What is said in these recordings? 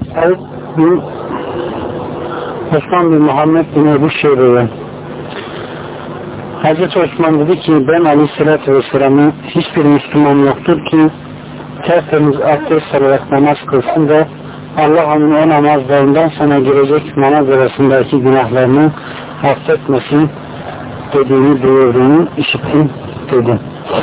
Osman bin Muhammed bin Ebu Şeybe'ye Hazreti Osman dedi ki ben Aleyhisselatü Vesselam'ın hiçbir Müslüman yoktur ki tertemiz abdest alarak namaz kılsın ve Allah onun o namazlarından sonra girecek namaz arasındaki günahlarını affetmesin dediğini duyurduğunu işittim dedi.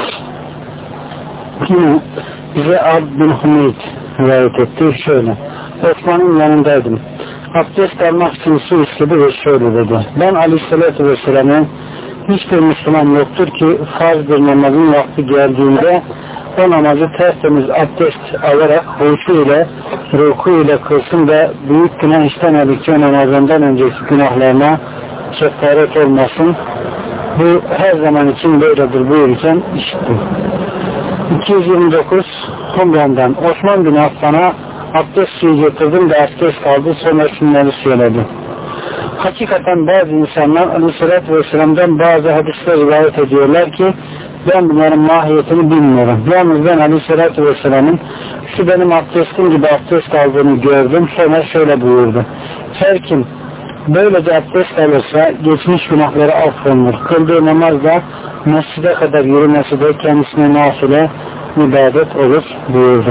Yine bize Abd bin Hümeyd rivayet etti şöyle: Osman'ın yanındaydım. Abdest almak için su istedi ve şöyle dedi: ben Aleyhisselatü Vesselam'ın hiçbir Müslüman yoktur ki farz bir namazın vakti geldiğinde o namazı tertemiz abdest alarak ruku ile kılsın ve büyük günah işlemedikçe namazından önceki günahlarına kefaret olmasın. Bu her zaman için böyledir buyururken işittim. 229 Humran'dan Osman bin Affan'a abdest suyu getirdim de abdest aldı, sonra şunları söyledi: hakikaten bazı insanlar Aleyhisselatü Vesselam'dan bazı hadisler rivayet ediyorlar ki ben bunların mahiyetini bilmiyorum. Yalnız ben Aleyhisselatü Vesselam'ın şu benim abdestim gibi abdest aldığını gördüm. Sonra şöyle buyurdu: her kim böylece abdest alırsa geçmiş günahları affolunur. Kıldığı namazda mescide kadar yürümesi de kendisine nafile ibadet olur buyurdu.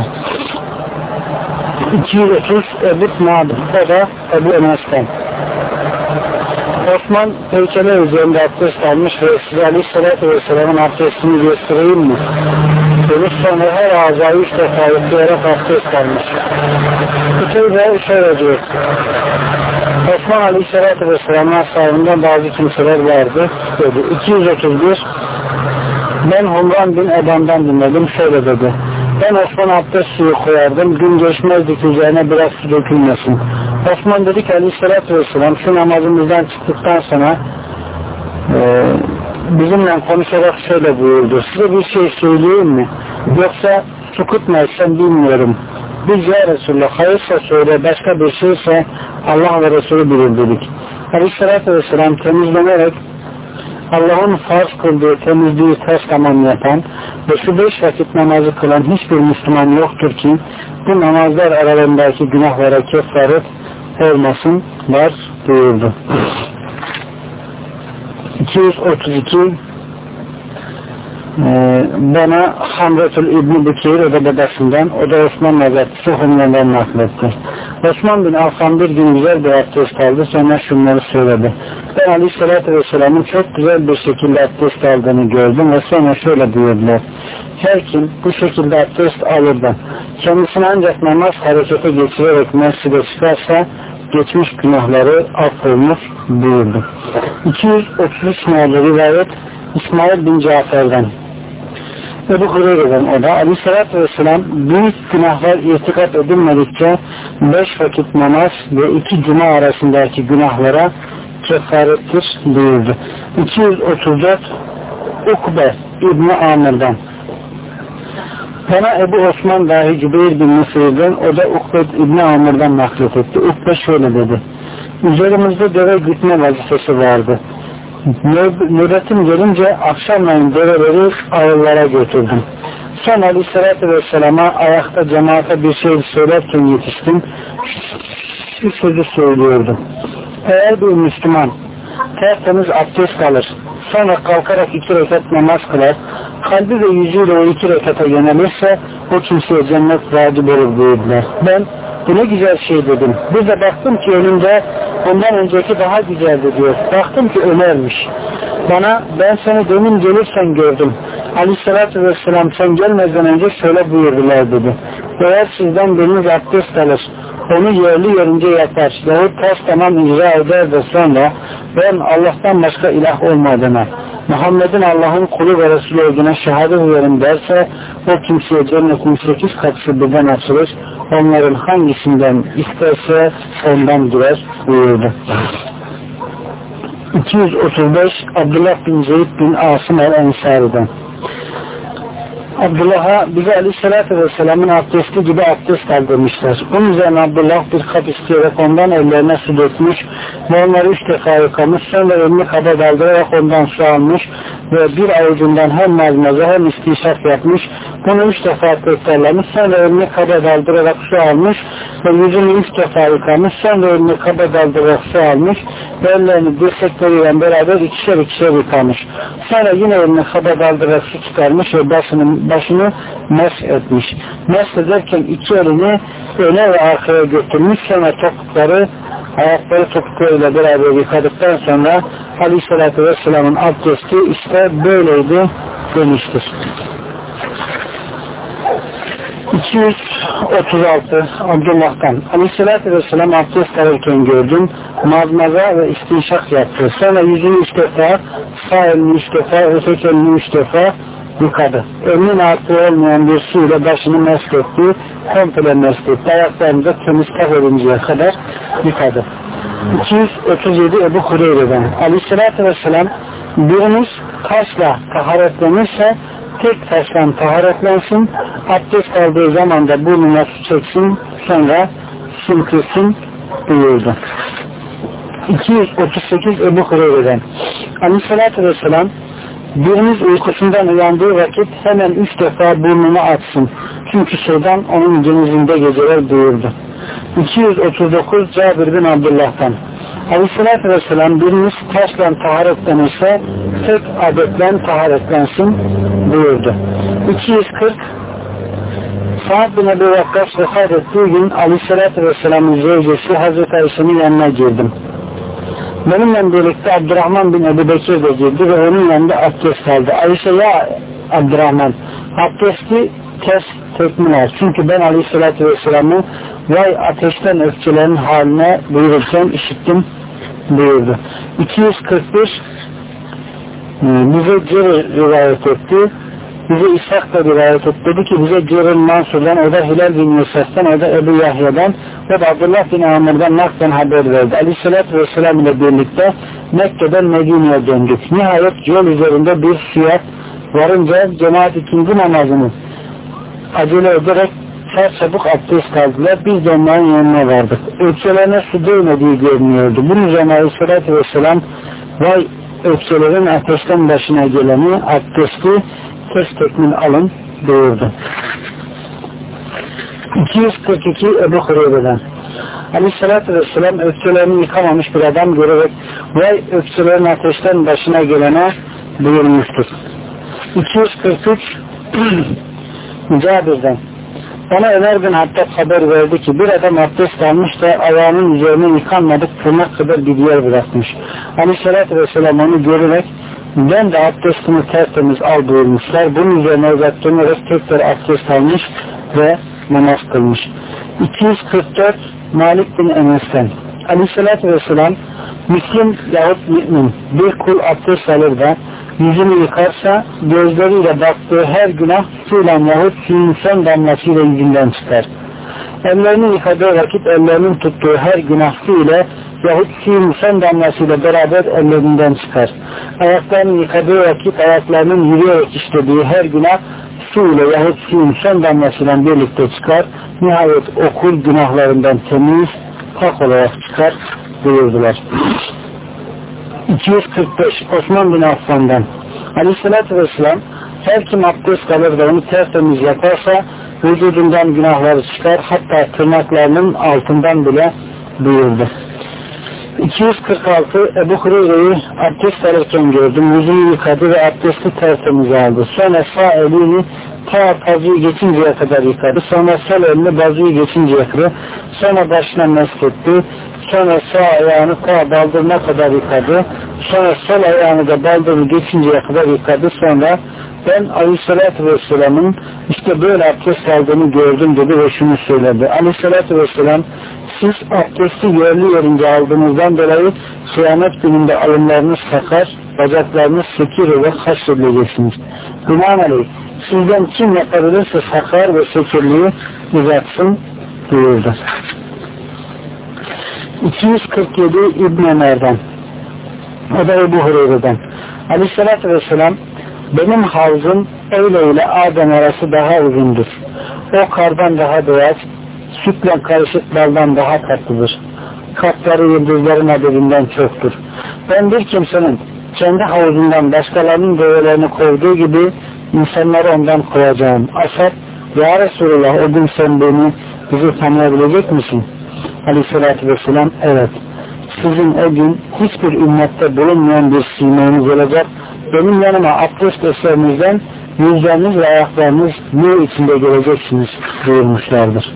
230 Ebu Ma'd, o da Ebu Enes'ten. Osman heykeler üzerinde abdest almış ve size Aleyhisselatü Vesselam'ın abdestini göstereyim mi? Demiş, sonra her ağzayı 3 defa yıkayarak abdest almış. Kuteybe şöyle diyor: Osman Aleyhisselatü Vesselam'ın ashabından bazı kimseler vardı dedi. 231 ben Humran bin Eban'dan dinledim, şöyle dedi: ben Osman abdest suyu koyardım, gün geçmezdi ki üzerine biraz su dökülmesin. Osman dedi ki Aleyhisselatü Vesselam şu namazımızdan çıktıktan sonra bizimle konuşarak şöyle buyurdu: size bir şey söyleyeyim mi? Yoksa sukut mu etsem bilmiyorum. Biz ya Resulullah hayırsa söyle, başka bir şeyse Allah ve Resulü bilir dedik. Aleyhisselatü Vesselam temizlenerek Allah'ın farz kıldığı temizliği ters tamam yapan ve şu 5 vakit namazı kılan hiçbir Müslüman yoktur ki bu namazlar aralarındaki günahlara kefaret olmasın var buyurdu. 232 bana Hamretül İbn-i Bükeyr o da babasından, o da Osman Hazretleri Humran'dan nakletti. Osman bin Affan bir gün güzel bir abdest aldı, sonra şunları söyledi: ben Aleyhisselatü Vesselam'ın çok güzel bir şekilde abdest aldığını gördüm ve sonra şöyle buyurdular: her kim bu şekilde abdest alır da kendisini ancak namaz harekete geçirerek mescide çıkarsa geçmiş günahları affolunur buyurdu. 233 numaralı rivayet İsmail bin Cafer'den, Ebu Hureyre'den, o da Aleyhisselatü Vesselam büyük günahlar irtikap edilmedikçe 5 vakit namaz ve 2 cuma arasındaki günahlara kefarettir buyurdu. 234 Ukbe İbn-i Amir'den, bana Ebu Osman dahi Cübeyr bin Nusir'den, o da Ukbe İbn-i Amir'den naklet etti. Ukbe şöyle dedi: üzerimizde deve gütme vazifesi vardı. Nöbetim gelince akşamleyin develeri ağırlara götürdüm. Sonra Aleyhisselatü Vesselam'a ayakta cemaate bir şey söylerken yetiştim. Şu sözü söylüyordu: eğer bir Müslüman tertemiz abdest alır, sonra kalkarak 2 rekat namaz kılar, kalbi ve yüzüyle o 2 rekata yönelirse o kimseye cennet vacip olur buyurdular. Ben bu ne güzel şey dedim. Bir de baktım ki önümde ondan önceki daha güzeldi diyor. Baktım ki Ömer'miş. Bana ben seni demin gelirsen gördüm. Aleyhisselatü Vesselam sen gelmezden önce şöyle buyurdular dedi: eğer sizden biriniz abdest alır, onu yerli yerince yapar yahut ters tamam icra eder de sonra ben Allah'tan başka ilah olmadığına, Muhammed'in Allah'ın kulu ve Resulü olduğuna şehadet ederim derse o kimseye cennetin 8 kapısı birden açılır, onların hangisinden isterse ondan girer buyurdu. 235 Abdullah bin Zeyd bin Asım el-Ensari'den, Abdullah'a bize Aleyhisselatü Vesselam'ın abdesti gibi abdest aldırmışlar. Bunun üzerine Abdullah bir kap isteyerek ondan ellerine su dökmüş ve onları 3 defa yıkamış. Sonra elini kaba daldırarak ondan su almış ve bir avucundan hem mazmaza hem istişaf yapmış. Bunu 3 defa tekrarlamış. Sonra elini kaba daldırarak su almış ve yüzünü 3 defa yıkamış. Sonra elini kaba daldırarak su almış ve ellerini dirsekleriyle beraber ikişer yıkamış. Sonra yine elini kaba daldırarak su çıkarmış ve başını mesh etmiş. Mesh ederken iki elini öne ve arkaya götürmüş. Sonra ayakları topuklarıyla beraber yıkadıktan sonra Aleyhisselatü Vesselam'ın abdesti işte böyleydi demiştir. 236 Abdullah'tan Aleyhisselatü Vesselam abdest alırken gördüm. Mazmaza ve istinşak yaptı. Sonra yüzünü 3 defa, sağ elini 3 defa, öteki elini 3 defa yıkadı. Elinin artığı olmayan bir suyla başını mesk etti. Komple mesk etti. Ayaklarını da temiz edinceye kadar yıkadı. 237 Ebu Hureyre'den Aleyhisselatü Vesselam biriniz taşla taharetlenirse tek taşla taharetlensin, abdest aldığı zaman da burnuna su çeksin, sonra sümkürsün buyurdu. 238 Ebu Hureyre'den Aleyhisselatü Vesselam biriniz uykusundan uyandığı vakit hemen 3 defa burnunu açsın. Çünkü şeytan onun denizinde geceler buyurdu. 239 Cabir bin Abdullah'tan Aleyhisselatü Vesselam biriniz taşla taharetlenirse tek adetle taharetlensin buyurdu. 240 Sa'd bin Ebu Vakkas vefat ettiği gün Aleyhisselatü Vesselam'ın zevcesi Hazreti Ayşe'nin yanına girdim. Benimle birlikte Abdurrahman bin Ebu Bekir de girdi ve onun yanında abdest aldı. Ayşe ya Abdurrahman abdesti tekmil al. Çünkü ben Aleyhisselatü Vesselam'ı vay ateşten öfkelerin haline buyururken işittim buyurdu. 241 bize Cerir rivayet etti. Bize İshak da rivayet etti. Dedi ki bize Cerir Mansur'dan, o da Hilal bin Yusuf'tan, o da Ebu Yahya'dan ve da Abdullah bin Amr'dan naklen haber verdi. Aleyhisselatü Vesselam ile birlikte Mekke'den Medine'ye döndük. Nihayet yol üzerinde bir fiyat varınca cemaat ikinci namazını acele ederek çabuk abdest aldılar. Biz de onların yanına vardık. Ökçelerine su değmediği görünüyordu. Bunun üzerine Aleyhisselatü Vesselam vay ökçelerin ateşten başına geleni abdesti tekmil alın buyurdu. 242 Ebu Hureyre'den Aleyhisselatü Vesselam ökçelerini yıkamamış bir adam görerek vay ökçelerin ateşten başına gelene buyurmuştur. 243 Cabir'den ona Ömer bin Hattab haber verdi ki bir adam abdest almış da ayağının üzerine yıkanmadık tırnak kadar bir yer bırakmış. Aleyhisselatü Vesselam onu görerek ben de abdestimi tertemiz al buyurmuşlar. Bunun üzerine uzattırmayarak tekrar abdest almış ve namaz kılmış. 244 Malik bin Enes'ten Aleyhisselatü Vesselam Müslüm yahut mümin bir kul abdest alır da yüzünü yıkarsa gözleriyle baktığı her günah suyla yahut suyun son damlasıyla yüzünden çıkar. Ellerini yıkadığı vakit ellerinin tuttuğu her günah su ile yahut suyun son damlasıyla beraber ellerinden çıkar. Ayaklarını yıkadığı vakit ayaklarının yürüyerek işlediği her günah su ile yahut suyun son damlasıyla birlikte çıkar. Nihayet o kul günahlarından temiz, pak olarak çıkar buyurdular. 245 Osman bin Affan'dan Aleyhisselatü Vesselam her kim abdest alır da onu tertemiz yaparsa vücudundan günahları çıkar, hatta tırnaklarının altından bile buyurdu. 246 Ebu Hureyre'yi abdest alırken gördüm. Yüzünü yıkadı ve abdesti tertemiz aldı. Sonra sağ elini ta bazıyı geçinceye kadar yıkadı. Sonra sol elini bazıyı geçinceye kadar. Sonra başına mesk etti. Sonra sağ ayağını ta baldırına kadar yıkadı. Sonra sol ayağını da baldırını geçinceye kadar yıkadı. Sonra ben Aleyhisselatü Vesselam'ın işte böyle abdest aldığını gördüm dedi ve şunu söyledi. Aleyhisselatü Vesselam siz abdesti yerli yerince aldığınızdan dolayı kıyamet gününde alınlarınız sakar, bacaklarınız sekir ve haşredileceksiniz. Binaenaleyh sizden kim yapabilirse sakar ve sekirliği uzatsın buyurdu. 247 İbn Ömer'den, o da Ebu Hureyre'den. Aleyhisselatü Vesselam benim havzım Eyle ile Adem arası daha uzundur. O kardan daha beyaz, sütle karışık baldan daha tatlıdır. Katları yıldızların adedinden çoktur. Ben bir kimsenin kendi havuzundan başkalarının develerini kovduğu gibi insanları ondan kovacağım. Asad, ya Resulullah, o gün sen bizi tanıyabilecek misin? Aleyhissalatü vesselam, evet. Sizin o gün hiçbir ümmette bulunmayan bir simeniz olacak. Benim yanıma abdest eserinizden yüzleriniz ve ayaklarınız nur içinde geleceksiniz buyurmuşlardır.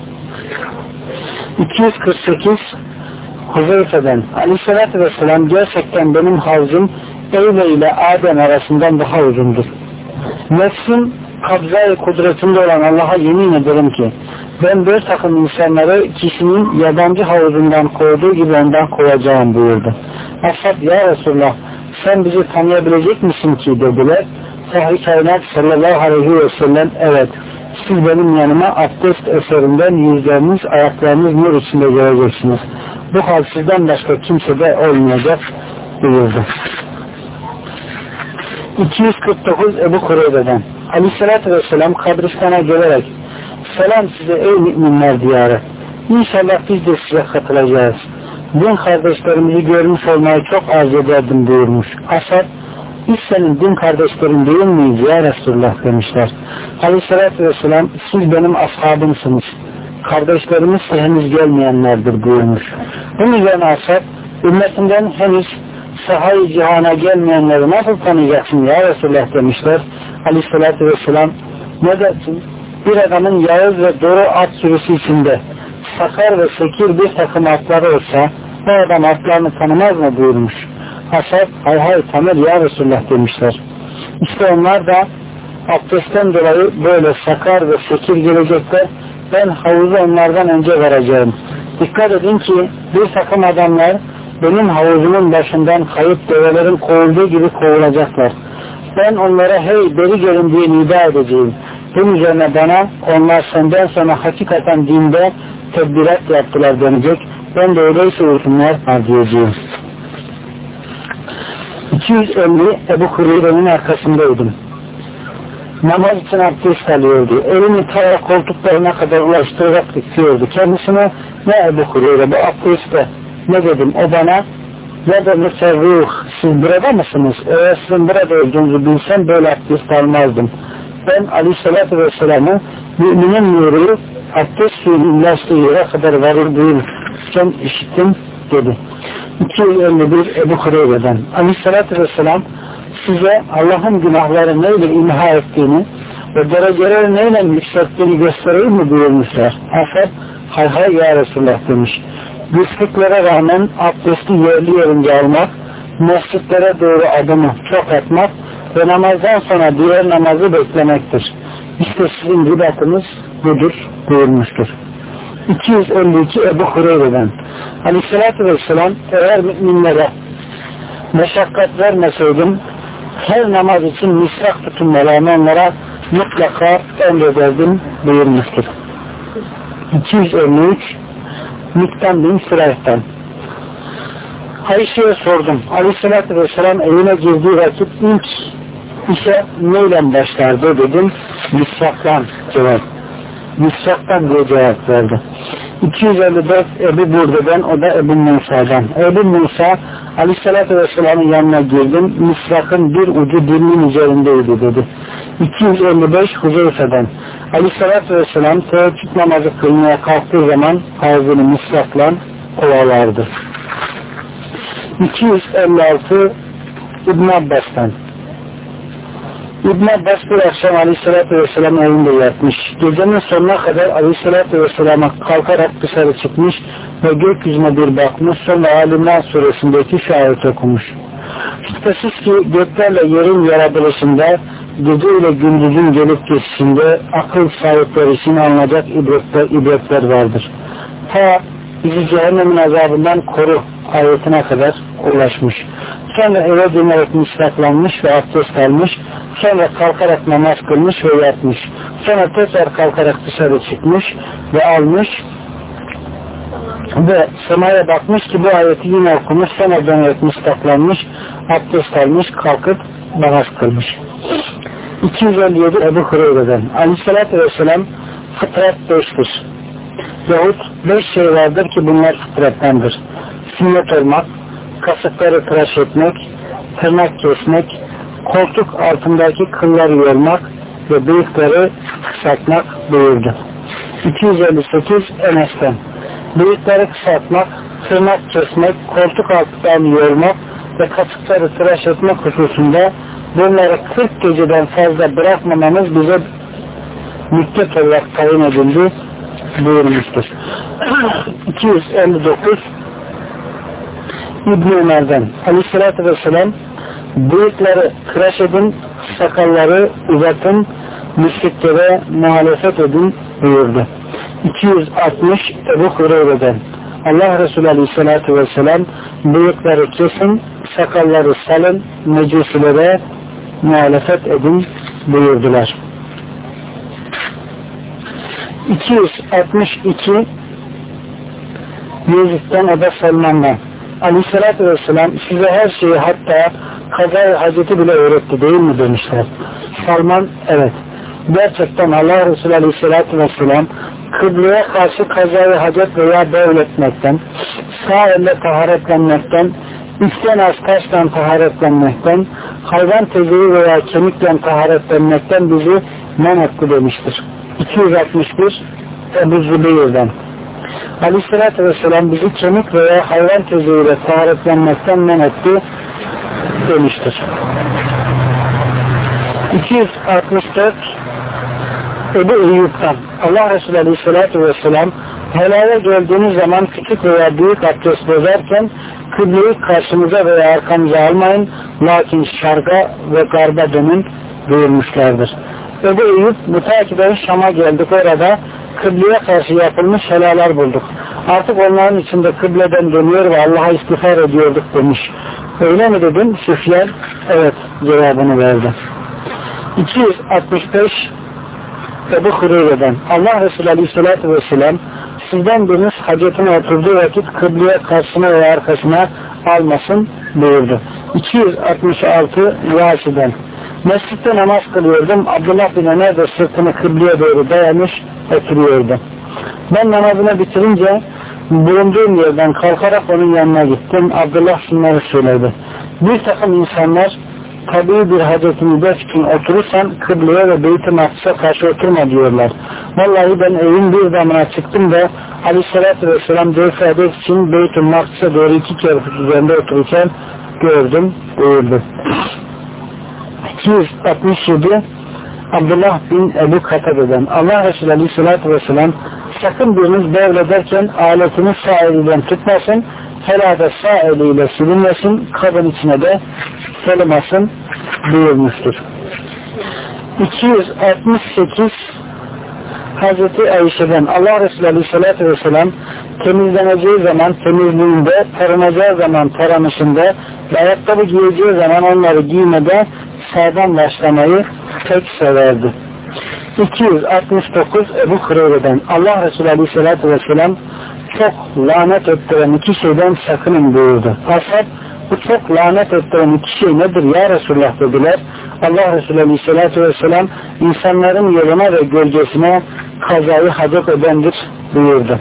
248 Huzeyfe'den, Aleyhissalatü vesselam, gerçekten benim havzum Eyle ile Adem arasından daha uzundur. Nefsim kabza-i kudretinde olan Allah'a yemin ederim ki ben bir takım insanları kişinin yabancı havuzundan kovduğu gibi ondan kovacağım buyurdu. Ashab, ya Resulullah, sen bizi tanıyabilecek misin ki dediler. Fahri kainat sallallahu aleyhi ve sellem, evet, siz benim yanıma abdest eserinden yüzleriniz, ayaklarınız nur içinde göreceksiniz. Bu hal sizden başka kimsede olmayacak buyurdu. 249 Ebu Kureyre'den, Aleyhisselatü Vesselam kabristana gelerek, selam size ey müminler diyarı, İnşallah biz de size katılacağız. Din kardeşlerimizi görmüş olmayı çok arz ederdim buyurmuş. Asad, biz senin din kardeşlerin değil miyiz ya Resulullah demişler. Aleyhissalatü vesselam, siz benim ashabımsınız. Kardeşlerimiz de henüz gelmeyenlerdir buyurmuş. Bunun üzerine Asad, ümmetinden henüz sahayı cihana gelmeyenleri nasıl tanıyacaksın ya Resulullah demişler. Aleyhissalatü vesselam, ne dersin? Bir adamın yağız ve doğru at sürüsü içinde sakar ve sekir bir takım atları olsa o adam atlarını tanımaz mı buyurmuş. Ashab, hay tanır ya Resulullah demişler. İşte onlar da abdestten dolayı böyle sakar ve sekir gelecekler. Ben havuzu onlardan önce vereceğim. Dikkat edin ki bir takım adamlar benim havuzumun başından kayıp develerin kovulduğu gibi kovulacaklar. Ben onlara hey beri gelin diye nida edeceğim. Bunun üzerine bana onlar senden sonra hakikaten dinde tedbirat yaptılar denecek. Ben de öyleyse uysunlar diyeceğim. 250 Ebu Hureyre'nin arkasındaydım. Namaz için abdest alıyordu. Elini ta koltuklarına kadar ulaştırarak tutuyordu. Kendisine ne Ebu Hureyre bu abdestte ne dedim, o bana ya da müserruh, siz burada mısınız? Eğer sizin burada olduğunuzu bilsem böyle abdest almazdım. Ben Aleyhisselatü Vesselam'ı müminin nuru abdest suyunun ulaştığı yere kadar varır buyururken işittim dedi. 251 Ebu Hureyre'den, Aleyhisselatü Vesselam size Allah'ın günahları neyle imha ettiğini ve dereceleri neyle yükselttiğini göstereyim mi buyurmuşlar. Ashab, hay ya Resulullah demiş. Güçlüklere rağmen abdesti yerli yerince almak, mescitlere doğru adımı çok atmak ve namazdan sonra diğer namazı beklemektir. İşte sizin ribatınız budur buyurmuştur. 252 Ebu Hureyre'den, Aleyhisselatü Vesselam, eğer müminlere meşakkat vermeseydim her namaz için misrak tutunmalarını onlara mutlaka emrederdim buyurmuştur. 253 Miktan bin Süreyh'ten, Ayşe'ye sordum. Aleyhisselatü Vesselam evine girdiği vakit ilk işe neyle başlardı dedim. Misraktan diye cevap verdi. 254 Ebu Burde'den, o da Ebu Musa'dan. Ebu Musa, Aleyhisselatü Vesselam'ın yanına girdim. Misrakın bir ucu dilinin üzerindeydi dedi. 255 Huzeyfe'den, Aleyhisselatü Vesselam teheccüd namazı kılmaya kalktığı zaman ağzını misrakla ovalardı. 256 İbn Abbas'tan, İbn Abbas bir akşam Aleyhisselatü Vesselam'ın evinde yatmış. Gecenin sonuna kadar Aleyhisselatü Vesselam'a kalkarak dışarı çıkmış ve gökyüzüne bir bakmış, sonra Alimran suresindeki şu ayet okumuş. Şüphesiz ki göklerle yerin yaratılışında, gece ile gündüzün gelip geçişinde akıl sahipleri için alınacak ibretler vardır. Ta bizi cehennemin azabından koru ayetine kadar ulaşmış. Sonra eve dönerek misraklanmış ve abdest almış. Sonra kalkarak namaz kılmış ve yatmış. Sonra tekrar kalkarak dışarı çıkmış ve almış ve semaya bakmış ki bu ayeti yine okumuş. Sonra dönerek misraklanmış, abdest almış, kalkıp namaz kılmış. 257 Ebu Hureyre'den. Aleyhissalatü vesselam fıtrat 5'tir. Yahut 5 şey vardır ki bunlar fıtrattandır. Sünnet olmak, kasıkları tıraş etmek, tırnak kesmek, koltuk altındaki kılları yormak ve bıyıkları kısaltmak buyurdu. 258 Enes'ten. Bıyıkları kısaltmak, tırnak kesmek, koltuk altlarını yormak ve kasıkları tıraş etmek hususunda bunları 40 geceden fazla bırakmamamız bize müddet olarak tayin edildi buyurmuştur. 259 İbn-i Ömer'den. Aleyhissalatü vesselam bıyıkları tıraş edin, sakalları uzatın, müşriklere muhalefet edin buyurdu. 260 Ebu Hureyre'den. Allah Resulü Aleyhisselatü Vesselam bıyıkları kesin, sakalları salın, mecusilere muhalefet edin buyurdular. 262 Yezid'den Ebu Selman'dan. Aleyhisselatü Vesselam size her şeyi, hatta kazayı haceti bile öğretti değil mi demişler. Salman evet. Gerçekten Allah Resulü Aleyhisselatü Vesselam kıbleye karşı kazayı hacet veya devletmekten, sağ elle taharetlenmekten, üstten az taştan taharetlenmekten, hayvan teziği veya kemikten taharetlenmekten bizi men etti demiştir. 261 Ebu Zübeyr'den. Aleyhisselatü Vesselam bizi kemik veya hayvan teziğiyle taharetlenmekten men etti demiştir. 264 Ebu Eyyub'dan. Allah Resulü Aleyhisselatü Vesselam helaya geldiğiniz zaman küçük veya büyük abdest bozarken kıbleyi karşınıza veya arkanıza almayın, lakin şarka ve garba dönün buyurmuşlardır. Ebu Eyyub müteakiben Şam'a geldik, orada kıbleye karşı yapılmış helalar bulduk. Artık onların içinde kıbleden dönüyor ve Allah'a istiğfar ediyorduk demiş. Öyle mi dedim? Süfyan evet cevabını verdi. 265 Ebu Hureyre'den. Allah Resulü Aleyhisselatü Vesselam sizden biriniz hacetine oturduğu vakit kıbleye karşısına veya arkasına almasın buyurdu. 266 Yasi'den. Mescitte namaz kılıyordum. Abdullah bin Ömer de sırtını kıbleye doğru dayamış oturuyordu. Ben namazını bitirince bulunduğum yerden kalkarak onun yanına gittim. Abdullah şunları söyledi. Bir takım insanlar tabii bir hacetini def için oturursan kıbleye ve Beyt-i Makdis'e karşı oturma diyorlar. Vallahi ben evin bir damına çıktım da Aleyhisselatü Vesselam def adet için Beyt-i Makdis'e doğru 2 kerpiç üzerinde otururken gördüm buyurdu. 267 Abdullah bin Ebu Katabe'den. Allah Resulü Aleyhisselatü Vesselam sakın biriniz devlederken aletini sağ eliyle tutmasın, helada sağ eliyle silinmesin, kabın içine de sığmasın buyurmuştur. 268 Hazreti Ayşe'den. Allah Resulü Aleyhisselatü Vesselam temizleneceği zaman temizliğinde, taranacağı zaman taranışında ve ayakkabı giyeceği zaman onları giymede sağdan başlamayı pek severdi. 269 Ebu Hureyre'den. Allah Resulü Aleyhisselatü Vesselam çok lanet ettiren 2 şeyden sakının buyurdu. Ashab bu çok lanet ettiren 2 şey nedir ya Resulullah dediler. Allah Resulü Aleyhisselatü Vesselam insanların yoluna ve gölgesine kazayı hacet edendir buyurdu.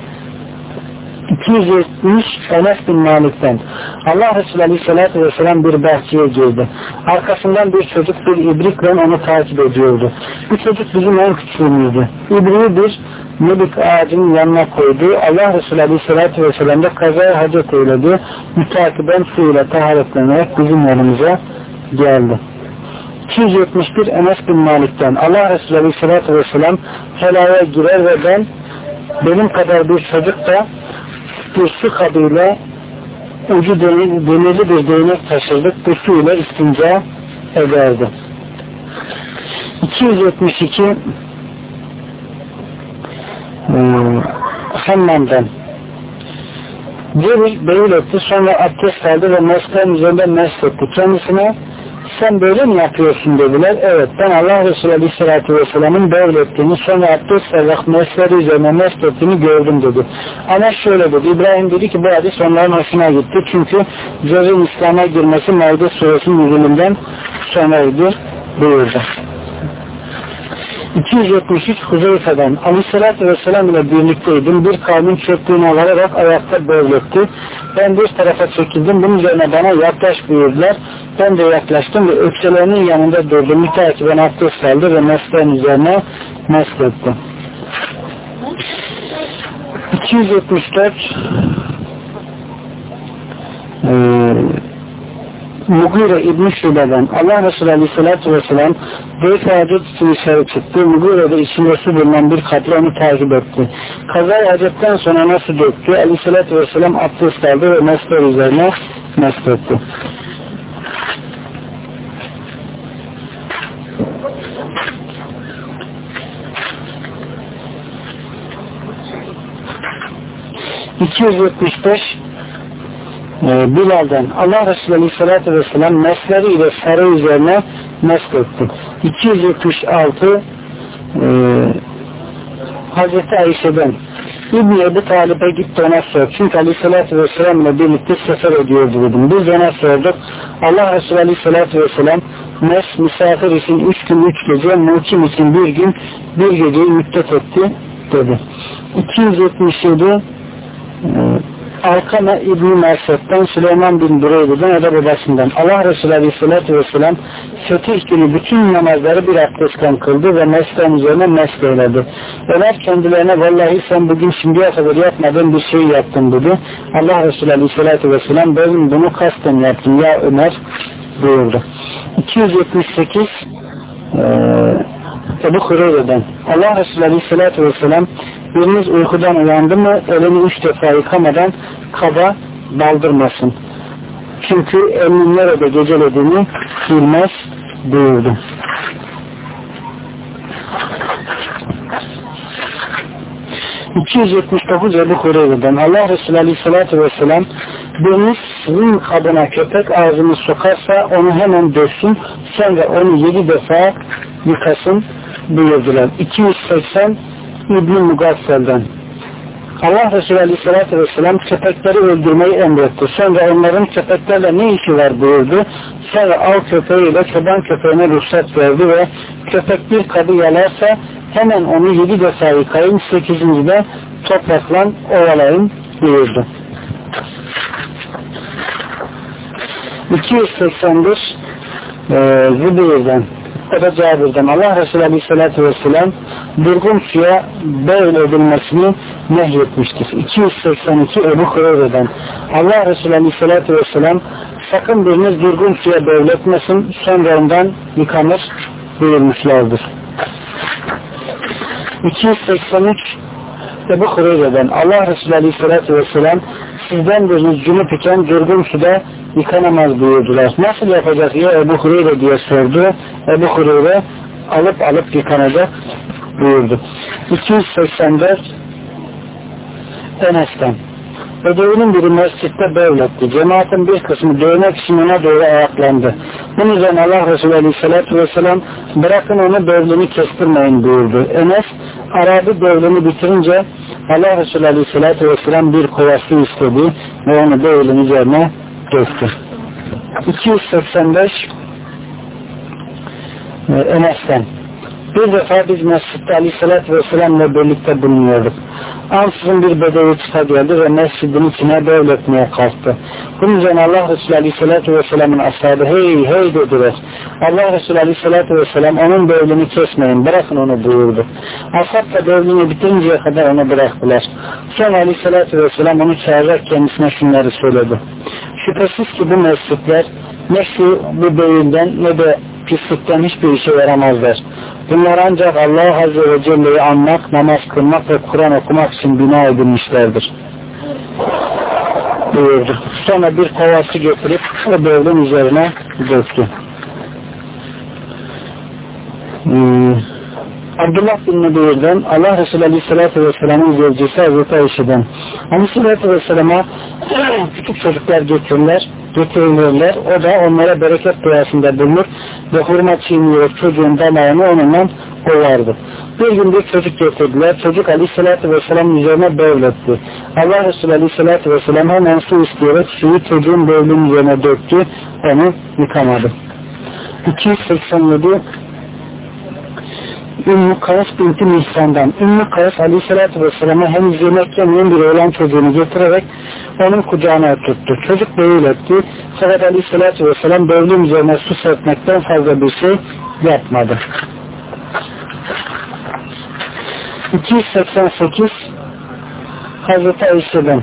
270 Enes bin Malik'ten. Allah Resulü Aleyhisselatü Vesselam bir bahçeye girdi. Arkasından bir çocuk bir ibrikle onu takip ediyordu. Bu çocuk bizim en küçüğümüzdü. İbriği bir melik ağacının yanına koydu. Allah Resulü Aleyhisselatü Vesselam da kazayı hacet eyledi. Mütakiben suyla taharetlenerek bizim yanımıza geldi. 271 Enes bin Malik'ten. Allah Resulü Aleyhisselatü Vesselam helaya girer ve benim kadar bir çocuk da bir su kabıyla ucu deneli bir değnek taşırdık. Bu suyla istinca ederdi. 272 Hammam'dan. Bir beyil etti, sonra abdest aldı ve mesleğin üzerinde mest etti. Kendisine sen böyle mi yapıyorsun dediler. Evet, ben Allah Resulü Aleyhisselatü Vesselam'ın böyle ettiğini, sonra abdest alarak mesleri üzerine mest ettiğini gördüm dedi. Ama şöyle dedi, İbrahim dedi ki bu hadis onların hoşuna gitti. Çünkü Zerrin İslam'a girmesi Maide suresinin üzerinden sonraydı buyurdu. 273 Huzeyfe'den Aleyhisselatü Vesselam ile birlikteydim. Bir kavmin çöktüğüne vararak ayakta böğürletti. Ben bir tarafa çekildim. Bunun üzerine bana yaklaş buyurdular. Ben de yaklaştım ve ökçelerinin yanında durdum. Müteakiben abdest aldı ve mesleğin üzerine mesletti. 274 Mugire İbn-i Şube'den Allah Resulü Aleyhisselatü Vesselam Beyt Hacet için dışarı çıktı. Mugire de içinde su bulunan bir kapla onu takip etti. Kazayı hacetten sonra nasıl döktü? Aleyhisselatü Vesselam abdest aldı ve mesler üzerine mesletti. ...275 Bilal'den Allah Resulü Aleyhisselatü Vesselam mesleri ile sarı üzerine mesletti. 276 Hazreti Ayşe'den İbn-i Ebu Talib'e gitti ona sor. Çünkü Aleyhisselatü Vesselam ile birlikte sefer ediyordu dedim. Biz ona sorduk. Allah Resulü Aleyhisselatü Vesselam misafir için 3 gün 3 gece, mukim için 1 gün 1 geceyi müddet etti dedi. 277 Alkama İbn-i Merset'ten Süleyman bin Bureyli'den o da babasından Allah Resulü Aleyhisselatü Vesselam fetih günü bütün namazları bir abdestten kıldı ve mesleğin üzerine mesleğledi. Ömer kendilerine vallahi sen bugün şimdiye kadar yapmadığın bir şey yaptın dedi. Allah Resulü Aleyhisselatü Vesselam ben bunu kasten yaptım ya Ömer buyurdu. 278 Ebu Hureyre'den Allah Resulü Aleyhisselatü Vesselam biriniz uykudan uyandı mı elini 3 defa yıkamadan kaba daldırmasın. Çünkü elinin nerede gecelediğini bilmez buyurdu. ...279 Ebu Hureyre'den Allah Resulü Aleyhisselatü Vesselam biriniz sizin kabına köpek ağzını sokarsa onu hemen döksün, sonra onu 7 defa yıkasın buyurdular. 280 İbn-i Mugassel'den Allah Resulü Aleyhisselatü Vesselam köpekleri öldürmeyi emretti. Sonra onların köpeklerle ne işi var buyurdu. Sonra av köpeğiyle çoban köpeğine ruhsat verdi ve köpek bir kabı yalarsa hemen onu 7 defa yıkayın, 8. de toprakla ovalayın buyurdu. 281 Zübeyir'den o da Cabir'den Allah Resulü Aleyhisselatü Vesselam durgun suya böyle edilmesini nehyetmiştir. 282 Ebu Hureyre'den Allah Resulü Aleyhisselatü Vesselam sakın biriniz durgun suya bevletmesin sonra ondan yıkanır buyurmuşlardır. 283 Ebu Hureyre'den Allah Resulü Aleyhisselatü Vesselam sizden biriniz cünüp iken durgun suda yıkanamaz buyurdular. Nasıl yapacak ya Ebu Hureyre diye sordu. Ebu Hureyre alıp yıkanacak buyurdu. 284 Enes'ten Bedevi'nin biri mescitte bevletti. Cemaatin bir kısmı dövmek için ona doğru ayaklandı. Bunun üzerine Allah Resulü Aleyhisselatü Vesselam bırakın onu bevlini kestirmeyin buyurdu. Enes Arabi bevlini bitirince Allah Resulü Aleyhisselatü Vesselam bir kovası istedi ve onu bevlin üzerine döktü. 285 Enes'ten bir defa biz mescitte Aleyhisselatü Vesselam'la birlikte bulunuyorduk. Ansızın bir bedevi çıka geldi ve mescidin içine bevletmeye kalktı. Bunun üzerine Allah Resulü Aleyhisselatü Vesselam'ın ashabı hey hey dediler. Allah Resulü Aleyhisselatü Vesselam onun bevlini kesmeyin, bırakın onu buyurdu. Ashab da bevlini bitinceye kadar onu bıraktılar. Sonra Aleyhisselatü Vesselam onu çağırarak kendisine şunları söyledi. Şüphesiz ki bu mescitler ne şu bu bevilden ne de pislikten hiçbir işe yaramazlar. Bunlar ancak Allah Azze ve Celle'yi anmak, namaz kılmak ve Kur'an okumak için bina edilmişlerdir buyurdu. Sonra bir kovası getirip o bevlin üzerine döktü. Abdullah bin Nebir'den Allah Resulü Aleyhisselatü Vesselam'ın zevcisi Hazreti Ayşe'den Aleyhisselatü Vesselam'a küçük çocuklar getirilirler. O da onlara bereket duasında bulunur ve hurma çiğniyor çocuğun damağını onunla kovardı. Bir gün bir çocuk getirdiler. Çocuk Aleyhisselatü Vesselam'ın üzerine bevletti. Allah Resulü Aleyhisselatü Vesselam hemen su isteyerek suyu çocuğun bevlinin üzerine döktü. Onu yıkamadı. 287 Ümmü Kays binti Mihsan'dan. Ümmü Kays Aleyhisselatü Vesselam'a henüz yemek yemeyen bir oğlan çocuğunu getirerek onun kucağına oturttu. Çocuk böğül etti. Fakat Aleyhisselatü Vesselam böğlüm üzerine su serpmekten fazla bir şey yapmadı. 288 Hazreti Ayşe'den.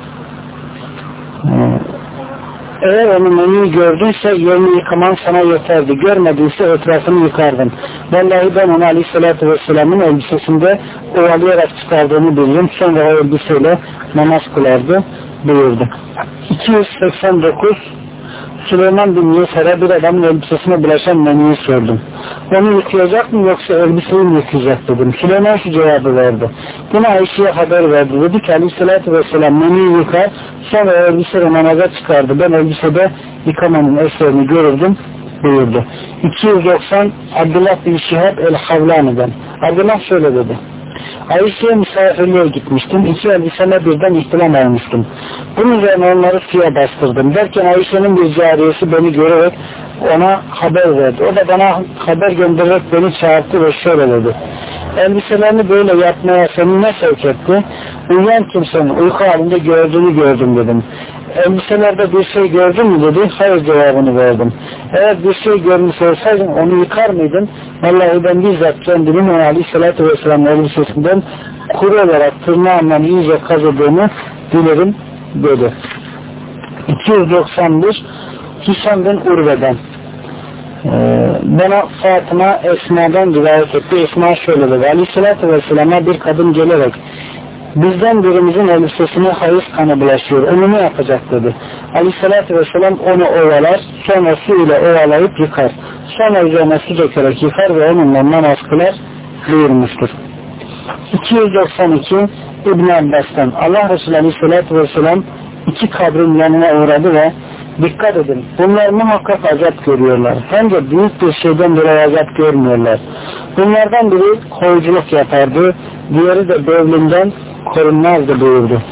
Eğer onun menüyü gördünse yerini yıkaman sana yeterdi. Görmediyse etrafını yıkardın. Vallahi ben onu Aleyhisselatü Vesselam'ın elbisesinde ovalayarak çıkardığını bildim. Sonra o elbiseyle namaz kılardı buyurdu. 289 Süleyman bin Yeser'e bir adamın elbisesine bulaşan menüyü sordum. Onu yıkayacak mı yoksa elbiseyi mi yıkayacak dedim. Süleyman şu cevabı verdi. Buna Ayşe'ye haber verdi. Dedi ki Aleyhisselatü Vesselam menüyü yıkar, sonra elbiseyle namaza çıkardı. Ben elbisede yıkamanın eserini görürdüm buyurdu. 290 Abdullah bin Şihab el-Havlani'den. Abdullah şöyle dedi. Ayşe'ye misafirliğe gitmiştim. 2 elbiseme birden ihtilam almıştım. Bunun üzerine onları suya bastırdım. Derken Ayşe'nin bir cariyesi beni görerek ona haber verdi. O da bana haber göndererek beni çağırdı ve şöyle dedi. Elbiselerini böyle yapmaya seni ne sevk etti? Uyuyan kimsenin uyku halinde gördüğünü gördüm dedim. Elbiselerde bir şey gördün mü dedi. Hayır cevabını verdim. Eğer bir şey görmüş olsaydın onu yıkar mıydın? Vallahi ben bizzat kendimin o Aleyhisselatü Vesselam'ın elbisesinden kuru olarak tırnağımla iyice kazıdığını dilerim dedi. 291 Hişam bin Urve'den. Bana Fatıma Esma'dan rivayet etti. Esma şöyle dedi. Aleyhisselatü Vesselam'a bir kadın gelerek bizden birimizin elbisesine hayız kanı bulaşıyor. Onu ne yapacak dedi. Aleyhisselatü Vesselam onu ovalar, sonra su ile ovalayıp yıkar. Sonra üzerine su dökerek yıkar ve onunla namaz kılar buyurmuştur. 292 İbn Abbas'tan. Allah Resulü Aleyhisselatü Vesselam 2 kabrin yanına uğradı ve dikkat edin, bunlar muhakkak azap görüyorlar. Hem de büyük bir şeyden dolayı azap görmüyorlar. Bunlardan biri koyuculuk yapardı, diğeri de bevlinden korunmazdı buyurdu.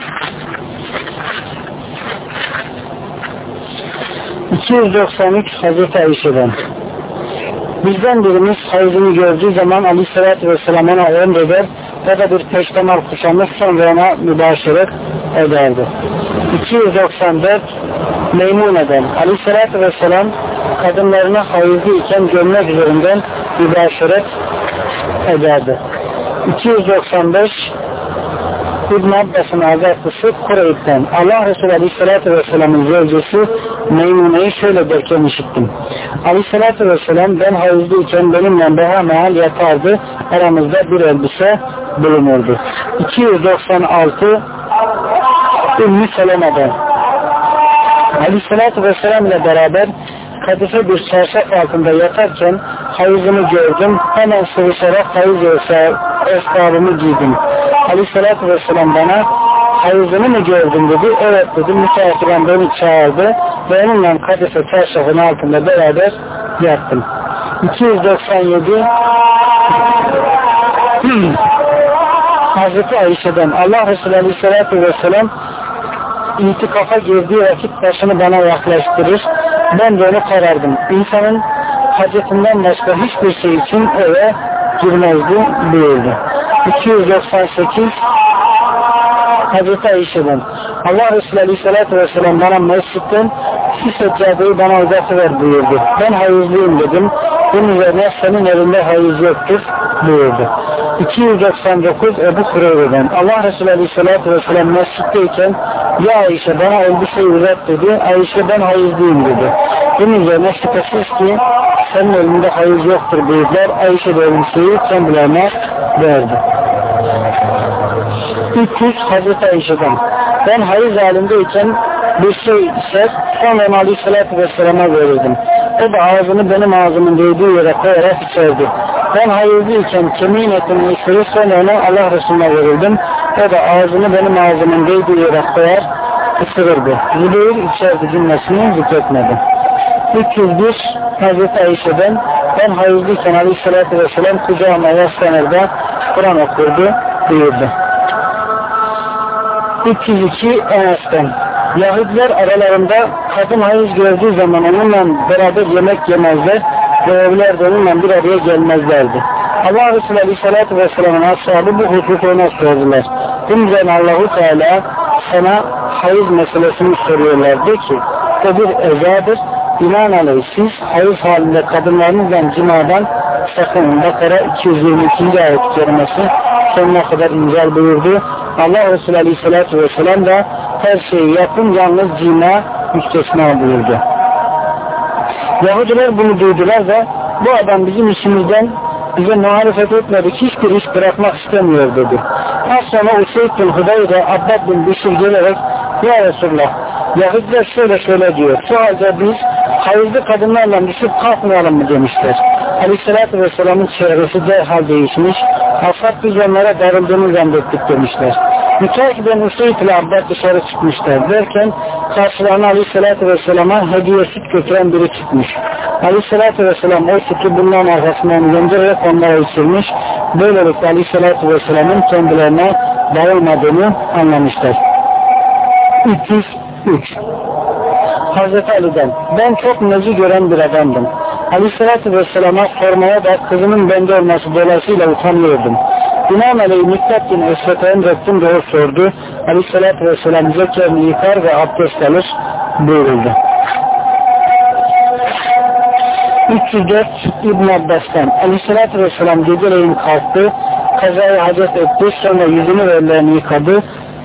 293 Hazreti Ayşe'den. Bizden birimiz hayızını gördüğü zaman Aleyhisselatü Vesselam ona emreder, o da bir peştemal kuşanır, sonra ona mübaşeret ederdi. 294 Meymune'den. Aleyhisselatü Vesselam kadınlarına hayızlı iken gömlek üzerinden mübaşeret ederdi. 295 İbn Abbas'ın azatlısı Kureyb'den. Allah Resulü Aleyhisselatü Vesselam'ın zevcesi Meymune'yi şöyle derken işittim. Aleyhisselatü Vesselam ben hayızlıyken benimle behemehal yatardı. Aramızda bir elbise bulunurdu. 296 Ümmü Seleme'den. Aleyhisselatü Vesselam ile beraber kadife bir çarşaf altında yatarken hayızını gördüm. Hemen sıvışarak hayız esbabımı giydim. Aleyhisselatü Vesselam bana hayızını mı gördün dedi. Evet dedim. Müteakiben beni çağırdı ve onunla kadife çarşafın altında beraber yattım. 297 Hazreti Ayşe'den. Allah Resulü Aleyhisselatü Vesselam itikafa girdiği vakit başını bana yaklaştırır. Ben de onu karardım. İnsanın hacetinden başka hiçbir şey için eve girmezdi buyurdu. 298 Hazreti Ayşe'den. Allah Resulü Aleyhisselatü Vesselam bana mescitten şu seccadeyi bana uzatıver buyurdu. Ben hayızlıyım dedim. Bunun üzerine senin elinde hayız yoktur buyurdu. 299 Ebu Hureyre'den. Allah Resulü Aleyhisselatü Vesselam mescitteyken ya Ayşe bana elbiseyi uzat dedi. Ayşe ben hayızlıyım dedi. Bunun üzerine şüphesiz ki senin elinde hayız yoktur buyurdular. Ayşe de elbiseyi kendilerine verdi. 300 Hazreti Ayşe'den. Ben hayız halindeyken bir şey ise sonra Aleyhisselatü Vesselam'a verirdim. O da ağzını benim ağzımın değdiği yere koyarak içerdi. Ben hayızlıyken kemiğin etini ısırır, sonra onu Allah Resulü'ne verirdim. O da ağzını benim ağzımın değdiği yere koyar, ısırırdı. Zübeyir içerdi cümlesini zikretmedi. 301 Hazreti Ayşe'den. Ben hayızlıyken Aleyhisselatü Vesselam kucağıma yaslanır da Kur'an okurdu buyurdu. 302 Enes'ten. Yahudiler aralarında kadın hayız gördüğü zaman onunla beraber yemek yemezler ve evler de onunla bir araya gelmezlerdi. Allah Resulü Aleyhisselatü Vesselam'ın ashabı bu hukuku ona sordular. Bunun üzerine Allah-u Teala sana hayız meselesini soruyorlar. De ki o bir ezadır. Binaenaleyh siz hayız halinde kadınlarınızla cimadan sakının. Bakara 222. ayet-i kerimesi sonuna kadar imza buyurdu. Allah Resulü Aleyhisselatü Vesselam da her şeyi yapın, yalnız cima müstesna buyurdu. Yahudiler bunu duydular ve bu adam bizim işimizden bize muhalefet etmedik, hiçbir iş bırakmak istemiyor dedi. Az sonra Useyd bin Hudayr, Abbad bin Bişir gelerek ya Resulullah, Yahudiler şöyle diyor, şu halde biz hayızlı kadınlarla düşüp kalkmayalım mı demişler. Aleyhissalatü Vesselam'ın çevresi derhal değişmiş, ashab biz onlara darıldığını zannettik demişler. Müteakiden Useyd ile Abbad dışarı çıkmışlar derken karşılarına Aleyhissalatü Vesselam'a hediye süt götüren biri çıkmış. Aleyhissalatü Vesselam o sütü bunların arkasından göndererek onlara içirmiş. Böylelikle Aleyhissalatü Vesselam'ın kendilerine darılmadığını anlamışlar. 303 Hazreti Ali'den ben çok nezi gören bir adamdım. Aleyhissalatü Vesselam'a sormaya da kızımın bende olması dolayısıyla utanıyordum. Binaenaleyh Miktat bin Esvet'e emrettim de o sordu. Aleyhissalatü Vesselam zekerini yıkar ve abdest alır buyuruldu. 304 İbn Abbas'tan Aleyhissalatü Vesselam geceleyin kalktı, kazayı hacet etti, sonra yüzünü ve ellerini yıkadı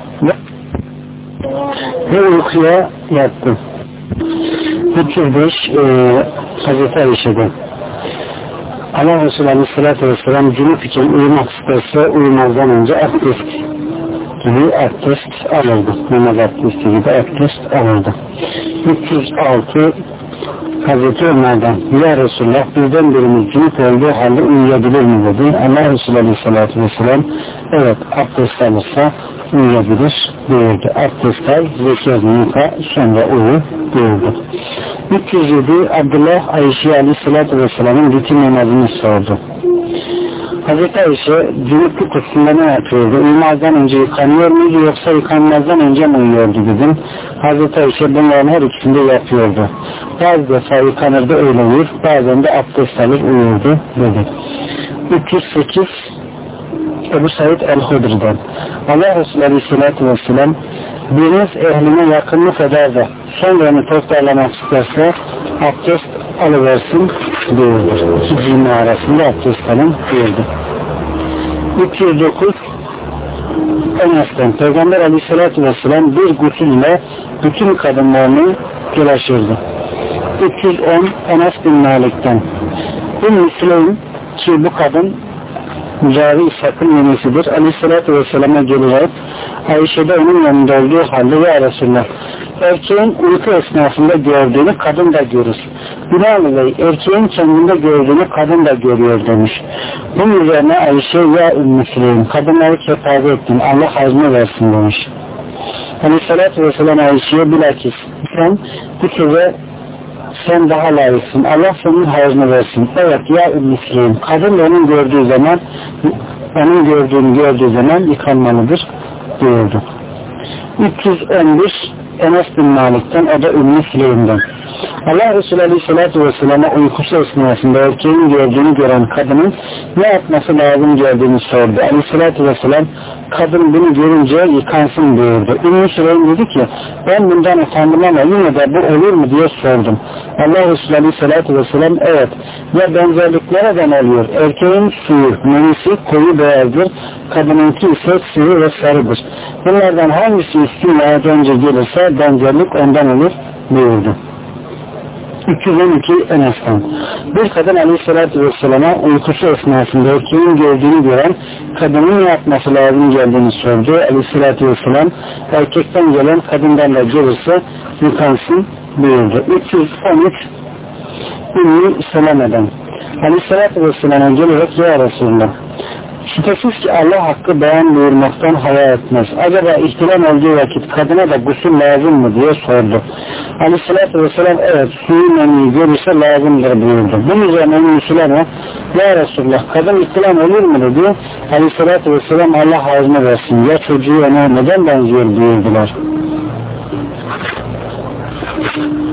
ve uykuya yattı. 305 Hazreti Ayşe'den Allah Resulü Aleyhisselatü Vesselam cünüp için uyumak isterse uyumazdan önce abdest gibi abdest alırdı. Namaz abdesti gibi abdest alırdı. 306 Hazreti Ömer'den ya Resulullah bizden birimiz cünüp olduğu halde uyuyabilir mi dedi. Allah Resulü Aleyhisselatü Vesselam evet abdest alırsa uyuyabilir buyurdu. Abdest al, zekerini yıka, sonra uyu buyurdu. 307 Abdullah Ayşe Aleyhisselatü Vesselam'ın rutin namazını sordu. Hazreti Ayşe cünüplük kısmında ne yapıyordu? Uyumazdan önce yıkanıyor muydu yoksa yıkanmazdan önce mi uyuyordu dedim. Hazreti Ayşe bunların her ikisinde yapıyordu. Bazı defa yıkanırdı öyle uyur, bazen de abdest alır uyurdu dedi. 308 Ebu Said el-Hudri'den Allah Resulü Aleyhisselatü Vesselam biriniz ehline yakınlık eder de sonra onu toparlamak isterse abdest alıversin buyurdu. İki cimi arasında abdest alın buyurdu. 309 Enes'ten Peygamber Aleyhisselatü Vesselam bir gusül ile bütün kadınlarını dolaşırdı. 310 Enes bin Malik'ten Ümmü Süleym ki bu kadın Mücavi İshak'ın yenisidir. Aleyhissalatü Vesselam'a gelerek Ayşe'de onun yanında olduğu halde ya Resulullah erkeğin uyku esnasında gördüğünü kadın da görür. Binaenaleyh erkeğin kendinde gördüğünü kadın da görüyor demiş. Bunun üzerine Ayşe ya Ümmü Süleym kadınları kefaze ettin Allah hayrını versin demiş. Aleyhissalatü Vesselam Ayşe'ye bilakis bu keze sen daha layıksın. Allah senin hayrını versin. Evet ya Ümmü Süleym kadın onun gördüğü zaman onun gördüğü zaman yıkanmalıdır buyurdu. 311 Enes bin Malik'ten o da Ümmü Süleym'den Allah Resulü Aleyhisselatü Vesselam'a uykusu esnasında erkeğin gördüğünü gören kadının ne yapması lazım geldiğini sordu. Aleyhisselatü Vesselam kadın bunu görünce yıkansın buyurdu. Ümmü Süleym dedi ki ben bundan utandım ama yine de bu olur mu diye sordum. Allah Resulü Aleyhisselatü Vesselam evet ya benzerliklerden oluyor. Erkeğin suyu, menisi koyu beyazdır. Kadınınki ise suyu ve sarıdır. Bunlardan hangisi üstün veya önce gelirse benzerlik ondan olur buyurdu. 312 Enes'ten bir kadın Aleyhisselatü Vesselam'a uykusu esnasında erkeğin gördüğünü gören kadının ne yapması lazım geldiğini sordu. Aleyhisselatü Vesselam erkekten gelen kadından da gelirse yıkansın buyurdu. 313 Ümmü Seleme'den Aleyhisselatü Vesselam'a gelerek ya Resulullah şüphesiz ki Allah hakkı beyan buyurmaktan haya etmez. Acaba ihtilam olduğu vakit kadına da gusül lazım mı diye sordu. Aleyhissalatü Vesselam evet suyun emniği görürse lazımdır buyurdu. Bunun üzerine Müslüman'a ya Resulullah kadın ihtilam olur mu dedi. Aleyhissalatü Vesselam Allah hayrını versin. Ya çocuğu ona neden benziyor buyurdular.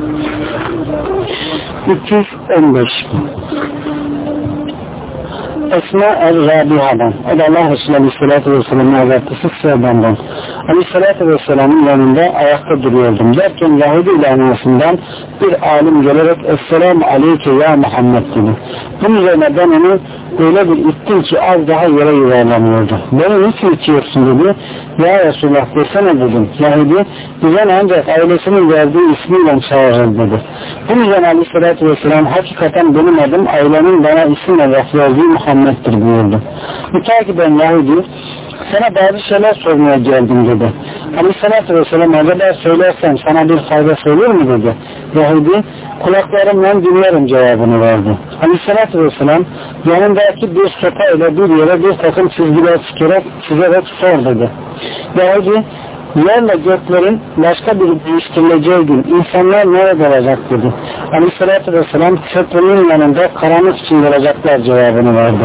315 Esma el-Rabiha'dan. O da Allah Resulü Aleyhisselatü Vesselam'ın azartısı Sevdan'dan. Aleyhisselatü Vesselam'ın yanında ayakta duruyordum. Derken Yahudi ilanasından bir alim gelerek Esselamu Aleyke ya Muhammed dedi. Bunun üzerine ben onu öyle bir ittim ki az daha yere yuvarlanıyordu. Beni niçin itiyorsun dedi. Ya Resulullah desene dedim. Yahudi bize ancak ailesinin verdiği ismiyle çağırır dedi. Bunun üzerine Aleyhisselatü Vesselam hakikaten benim adım ailenin bana isim olarak verdiği Muhammed'dir buyurdu. Mütakiben Yahudi sana bazı şeyler sormaya geldim dedi. Aleyhisselatü Vesselam acaba söylersem sana bir faydası olur mu dedi. Yahudi kulaklarımla dinlerim cevabını verdi. Aleyhisselatü Vesselam yanındaki bir sopa ile bir yere bir takım çizgiler çizerek sor dedi. Yahudi yerle göklerin başka bir değiştirileceği gün insanlar nerede olacak dedi. Aleyhisselatü Vesselam köprünün yanında karanlık içinde olacaklar cevabını verdi.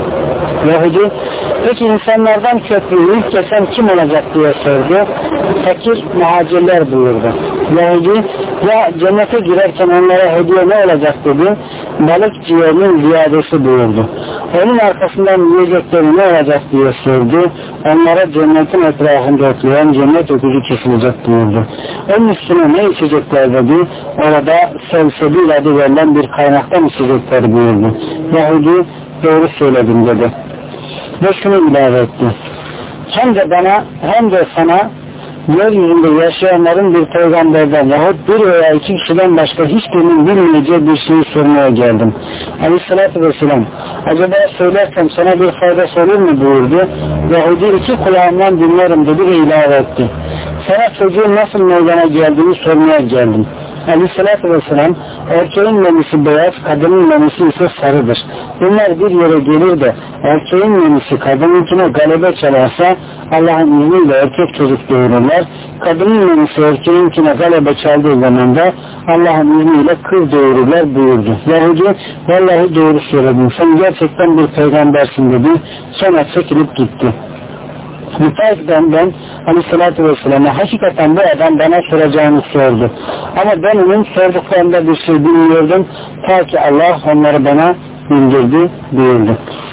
Yahudi peki insanlardan köprüyü ilk kesen kim olacak diye sordu. Fakir muhacirler buyurdu. Yahudi ya cennete girerken onlara hediye ne olacak dedi. Balık ciğerinin ziyadesi buyurdu. Onun arkasından yiyecekleri ne olacak diye sordu. Onlara cennetin etrafında otlayan cennet öküzü kesilecek buyurdu. Onun üstüne ne içecekler dedi. Orada selsebil adı verilen bir kaynaktan içecekler buyurdu. Yahudi doğru söyledim dedi. Ve şunu ilave etti. Hem de bana hem de sana yeryüzünde yaşayanların bir peygamberden yahut bir veya iki kişiden başka hiçbirinin bilmeyeceği bir şeyi sormaya geldim. Aleyhissalatü Vesselam acaba söylersem sana bir faydası olur mu buyurdu. Yahudi iki kulağımdan dinlerim dedi ve ilave etti. Sana çocuğun nasıl meydana geldiğini sormaya geldim. Aleyhissalatü Vesselam erkeğin memesi beyaz, kadının memesi ise sarıdır. Bunlar bir yere gelir de erkeğin memesi kadınınkine galebe çalarsa Allah'ın izniyle erkek çocuk doğururlar. Kadının memesi erkeğinkine galebe çaldığı zaman da Allah'ın izniyle kız doğururlar buyurdu. Yahudi vallahi doğru söyledin. Sen gerçekten bir peygambersin dedi. Sonra çekilip gitti. Müteahhitten ben Aleyhisselatü Vesselam'a hakikaten bu adam bana soracağını sordu. Ama ben onun sorduklarında bir şey bilmiyordum. Ta ki Allah onları bana bildirdi buyurdu.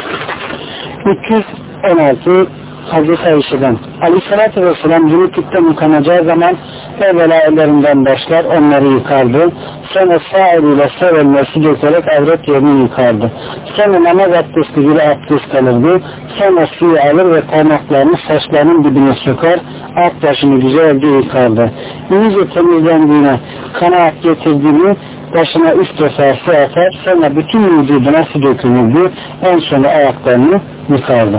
316 Hazreti Ayşe'den Aleyhisselatü Vesselam cünüplükten yıkanacağı zaman evvela ellerinden başlar onları yıkardı. Sonra sağ eliyle sol eline su dökerek avret yerini yıkardı. Sonra namaz abdesti gibi abdest alırdı. Sonra suyu alır ve parmaklarını saçlarının dibine sokar. Alt başını güzelce yıkardı. İyice temizlendiğine kanaat getirdiğini başına 3 defa su atar. Sonra bütün vücuduna su dökülürdü. En sonra ayaklarını yıkardı.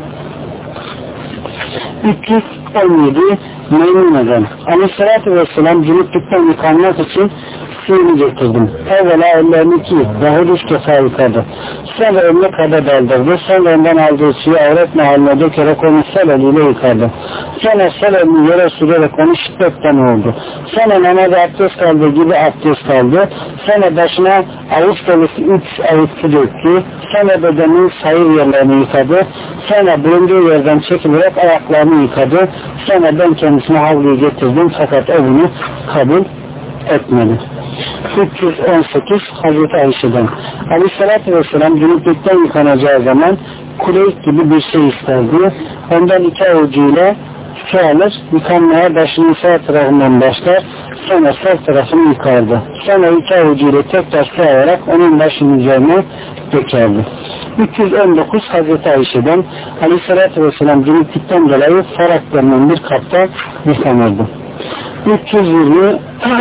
317 Meymune'den Aleyhisselatü Vesselam cünüplükten yıkanmak için suyunu getirdim. Evvela ellerini iki yıkadı, 3 defa yıkadı. Sonra elini kada daldırdı. Sonra ondan aldığı suyu avret mahaline dökerek onu sol eliyle yıkadı. Sonra sol elini yere sürerek onu şiddetten oldu. Sonra namazda abdest aldığı gibi abdest aldı. Sonra başına avuç dolusu 3 avuç su döktü. Sonra bedenin sayır yerlerini yıkadı. Sonra bulunduğu yerden çekilerek ayaklarını yıkadı. Sonra ben kendisine havluyu getirdim fakat o bunu kabul etmedi. 318 Hazreti Ayşe'den Aleyhisselatü Vesselam cünüplükten yıkanacağı zaman kuleyk gibi bir şey isterdi. Ondan 2 avucuyla su alır, yıkanmaya başının sağ tarafından başlar, sonra sol tarafını yıkardı. Sonra 2 avucuyla tekrar su alarak onun başının üzerine dökerdi. 319 Hazreti Ayşe'den Aleyhisselatü Vesselam cünüplükten dolayı faraklarının bir kapta yıkanırdı. 320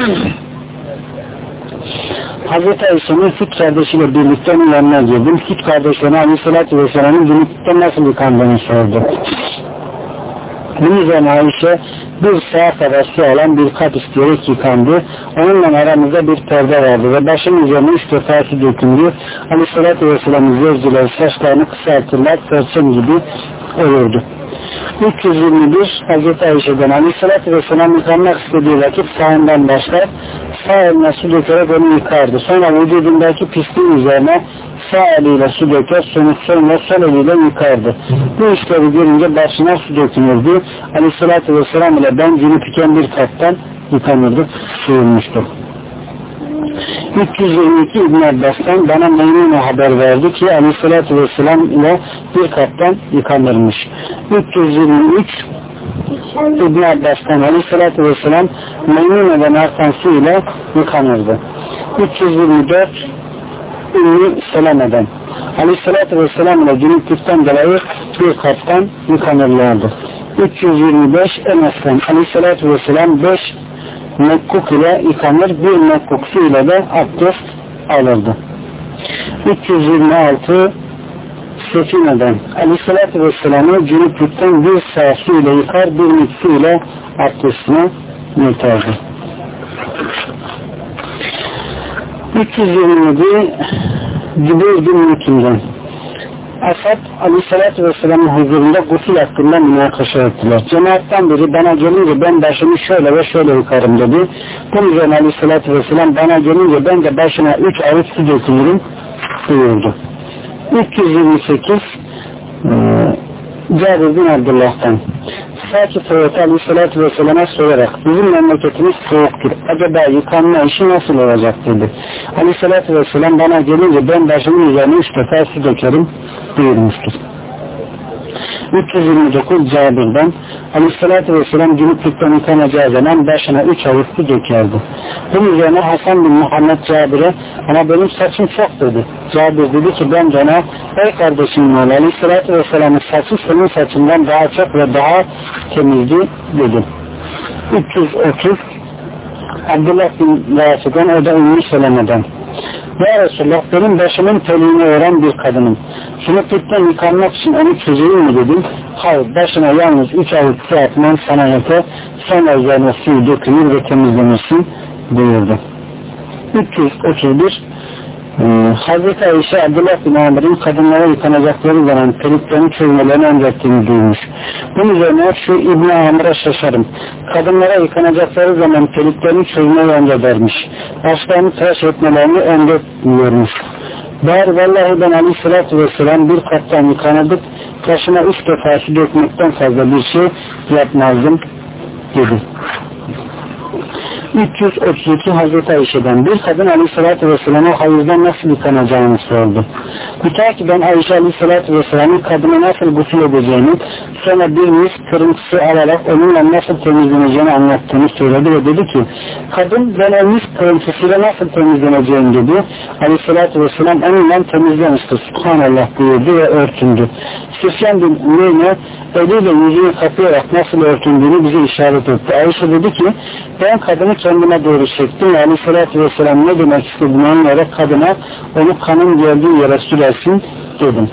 Hazreti Ayşe'nin süt kardeşiyle birlikte onun yanına girdim. Süt kardeşlerine Aleyhisselatü Vesselam'ın cünüplükten nasıl yıkandığını sordu. Bunun üzerine Ayşe bir saat kadar su alan bir kap isteyerek yıkandı. Onunla aramızda bir perde vardı ve başının üzerine 3 defa su döküldü. Aleyhisselatü Vesselam'ın zevcileri saçlarını kısaltırlar, perçem gibi olurdu. 321 Hazreti Ayşe'den Aleyhisselatü Vesselam yıkanmak istediği vakit sağından başlar, sağ eline su dökerek onu yıkardı. Sonra vücudundaki pisliğin üzerine sağ eliyle su döker, sonra sol eliyle yıkardı. Bu işleri görünce başına su dökülürdü. Aleyhisselatü Vesselam ile ben cünüp iken bir kaptan yıkanırdık, suyulmuştu. 322 İbn Abbas'tan bana Meymune haber verdi ki Aleyhisselatü Vesselam ile bir kaptan yıkanırmış. 323 İbn Abbas'tan Aleyhisselatü Vesselam Meymune'den artan su ile yıkanırdı. 324 Ümmü Seleme'den Aleyhisselatü Vesselam ile cünüplükten dolayı bir kaptan yıkanırlardı. 325 Enes'ten Aleyhisselatü Vesselam 5 mekkuk ile yıkanır, bir mekkuk su ile de abdest alırdı. 326 Sefine'den Aleyhisselatü Vesselam'ı cünüplükten bir sağ su ile yıkar, bir mik su ile abdestine yeterdi. 327 Cübeyr bin Mükim'den Asad Aleyhisselatü Vesselam'ın huzurunda gusül hakkında münakaşa ettiler. Cemaatten biri bana gelince ben başımı şöyle ve şöyle yıkarım dedi. Bunun üzerine Aleyhisselatü Vesselam bana gelince ben de başına 3 avuç su dökülürüm buyurdu. 328 Cabir bin Abdullah'tan Sakif Hayat Aleyhisselatü Vesselam'a sorarak bizim memleketimiz soğuktur. Acaba yıkanma işi nasıl olacak dedi. Aleyhisselatü Vesselam bana gelince ben başımın üzerine 3 defa su dökerim buyurmuştur. 329 Cabir'den Aleyhisselatü Vesselam cünüplükten yıkanacağı zaman başına 3 avuç su dökerdi. Bunun üzerine Hasan bin Muhammed Cabir'e ama benim saçım çok dedi. Cabir dedi ki ben de ona ey kardeşim oğlu Aleyhisselatü Vesselam'ın saçı senin saçından daha çok ve daha temizdi dedi. 330 Abdullah bin Rafi'den o da Ümmü Seleme'den Ya Resulullah benim başımın teliğini öğren bir kadınım. Cünüplükten yıkanmak için onu çözeyim mi dedim. Hayır başına yalnız 3 avuç su atman sana yeter. Sonra üzerine suyu dökülür ve temizlenirsin buyurdu. 331 Hazreti Ayşe Abdullah bin Amr'ın kadınlara yıkanacakları zaman peliklerini çözmelerini emrettiğini duymuş. Bunun üzerine şu İbn Amr'a şaşarım. Kadınlara yıkanacakları zaman peliklerini çözmeyi emredermiş. Başlarını tıraş etmelerini emretmiyormuş. Bari vallahi ben Aleyhisselatü Vesselam bir kaptan yıkanırdık. Başına 3 defa su dökmekten fazla bir şey yapmazdım dedi. 332 Hazreti Ayşe'den bir kadın Aleyhisselatü Vesselam'a hayızdan nasıl yıkanacağını sordu. Müteakiben Ayşe Aleyhisselatü Vesselam'ın kadına nasıl gusül edeceğini sonra bir mis kırıntısı alarak onunla nasıl temizleneceğini anlattığını söyledi ve dedi ki kadın ben o mis kırıntısıyla nasıl temizleneceğim dedi. Aleyhisselatü Vesselam onunla temizlemiştir. Subhanallah buyurdu ve örtündü. Süfyan bin Uyeyne eliyle yüzünü kapayarak nasıl örtündüğünü bize işaret etti. Ayşe dedi ki ben kadını kendine doğru çektim ve Aleyhisselatü Vesselam ne demek istediğini anlayarak kadına onu kanın geldiği yere sürersin dedim.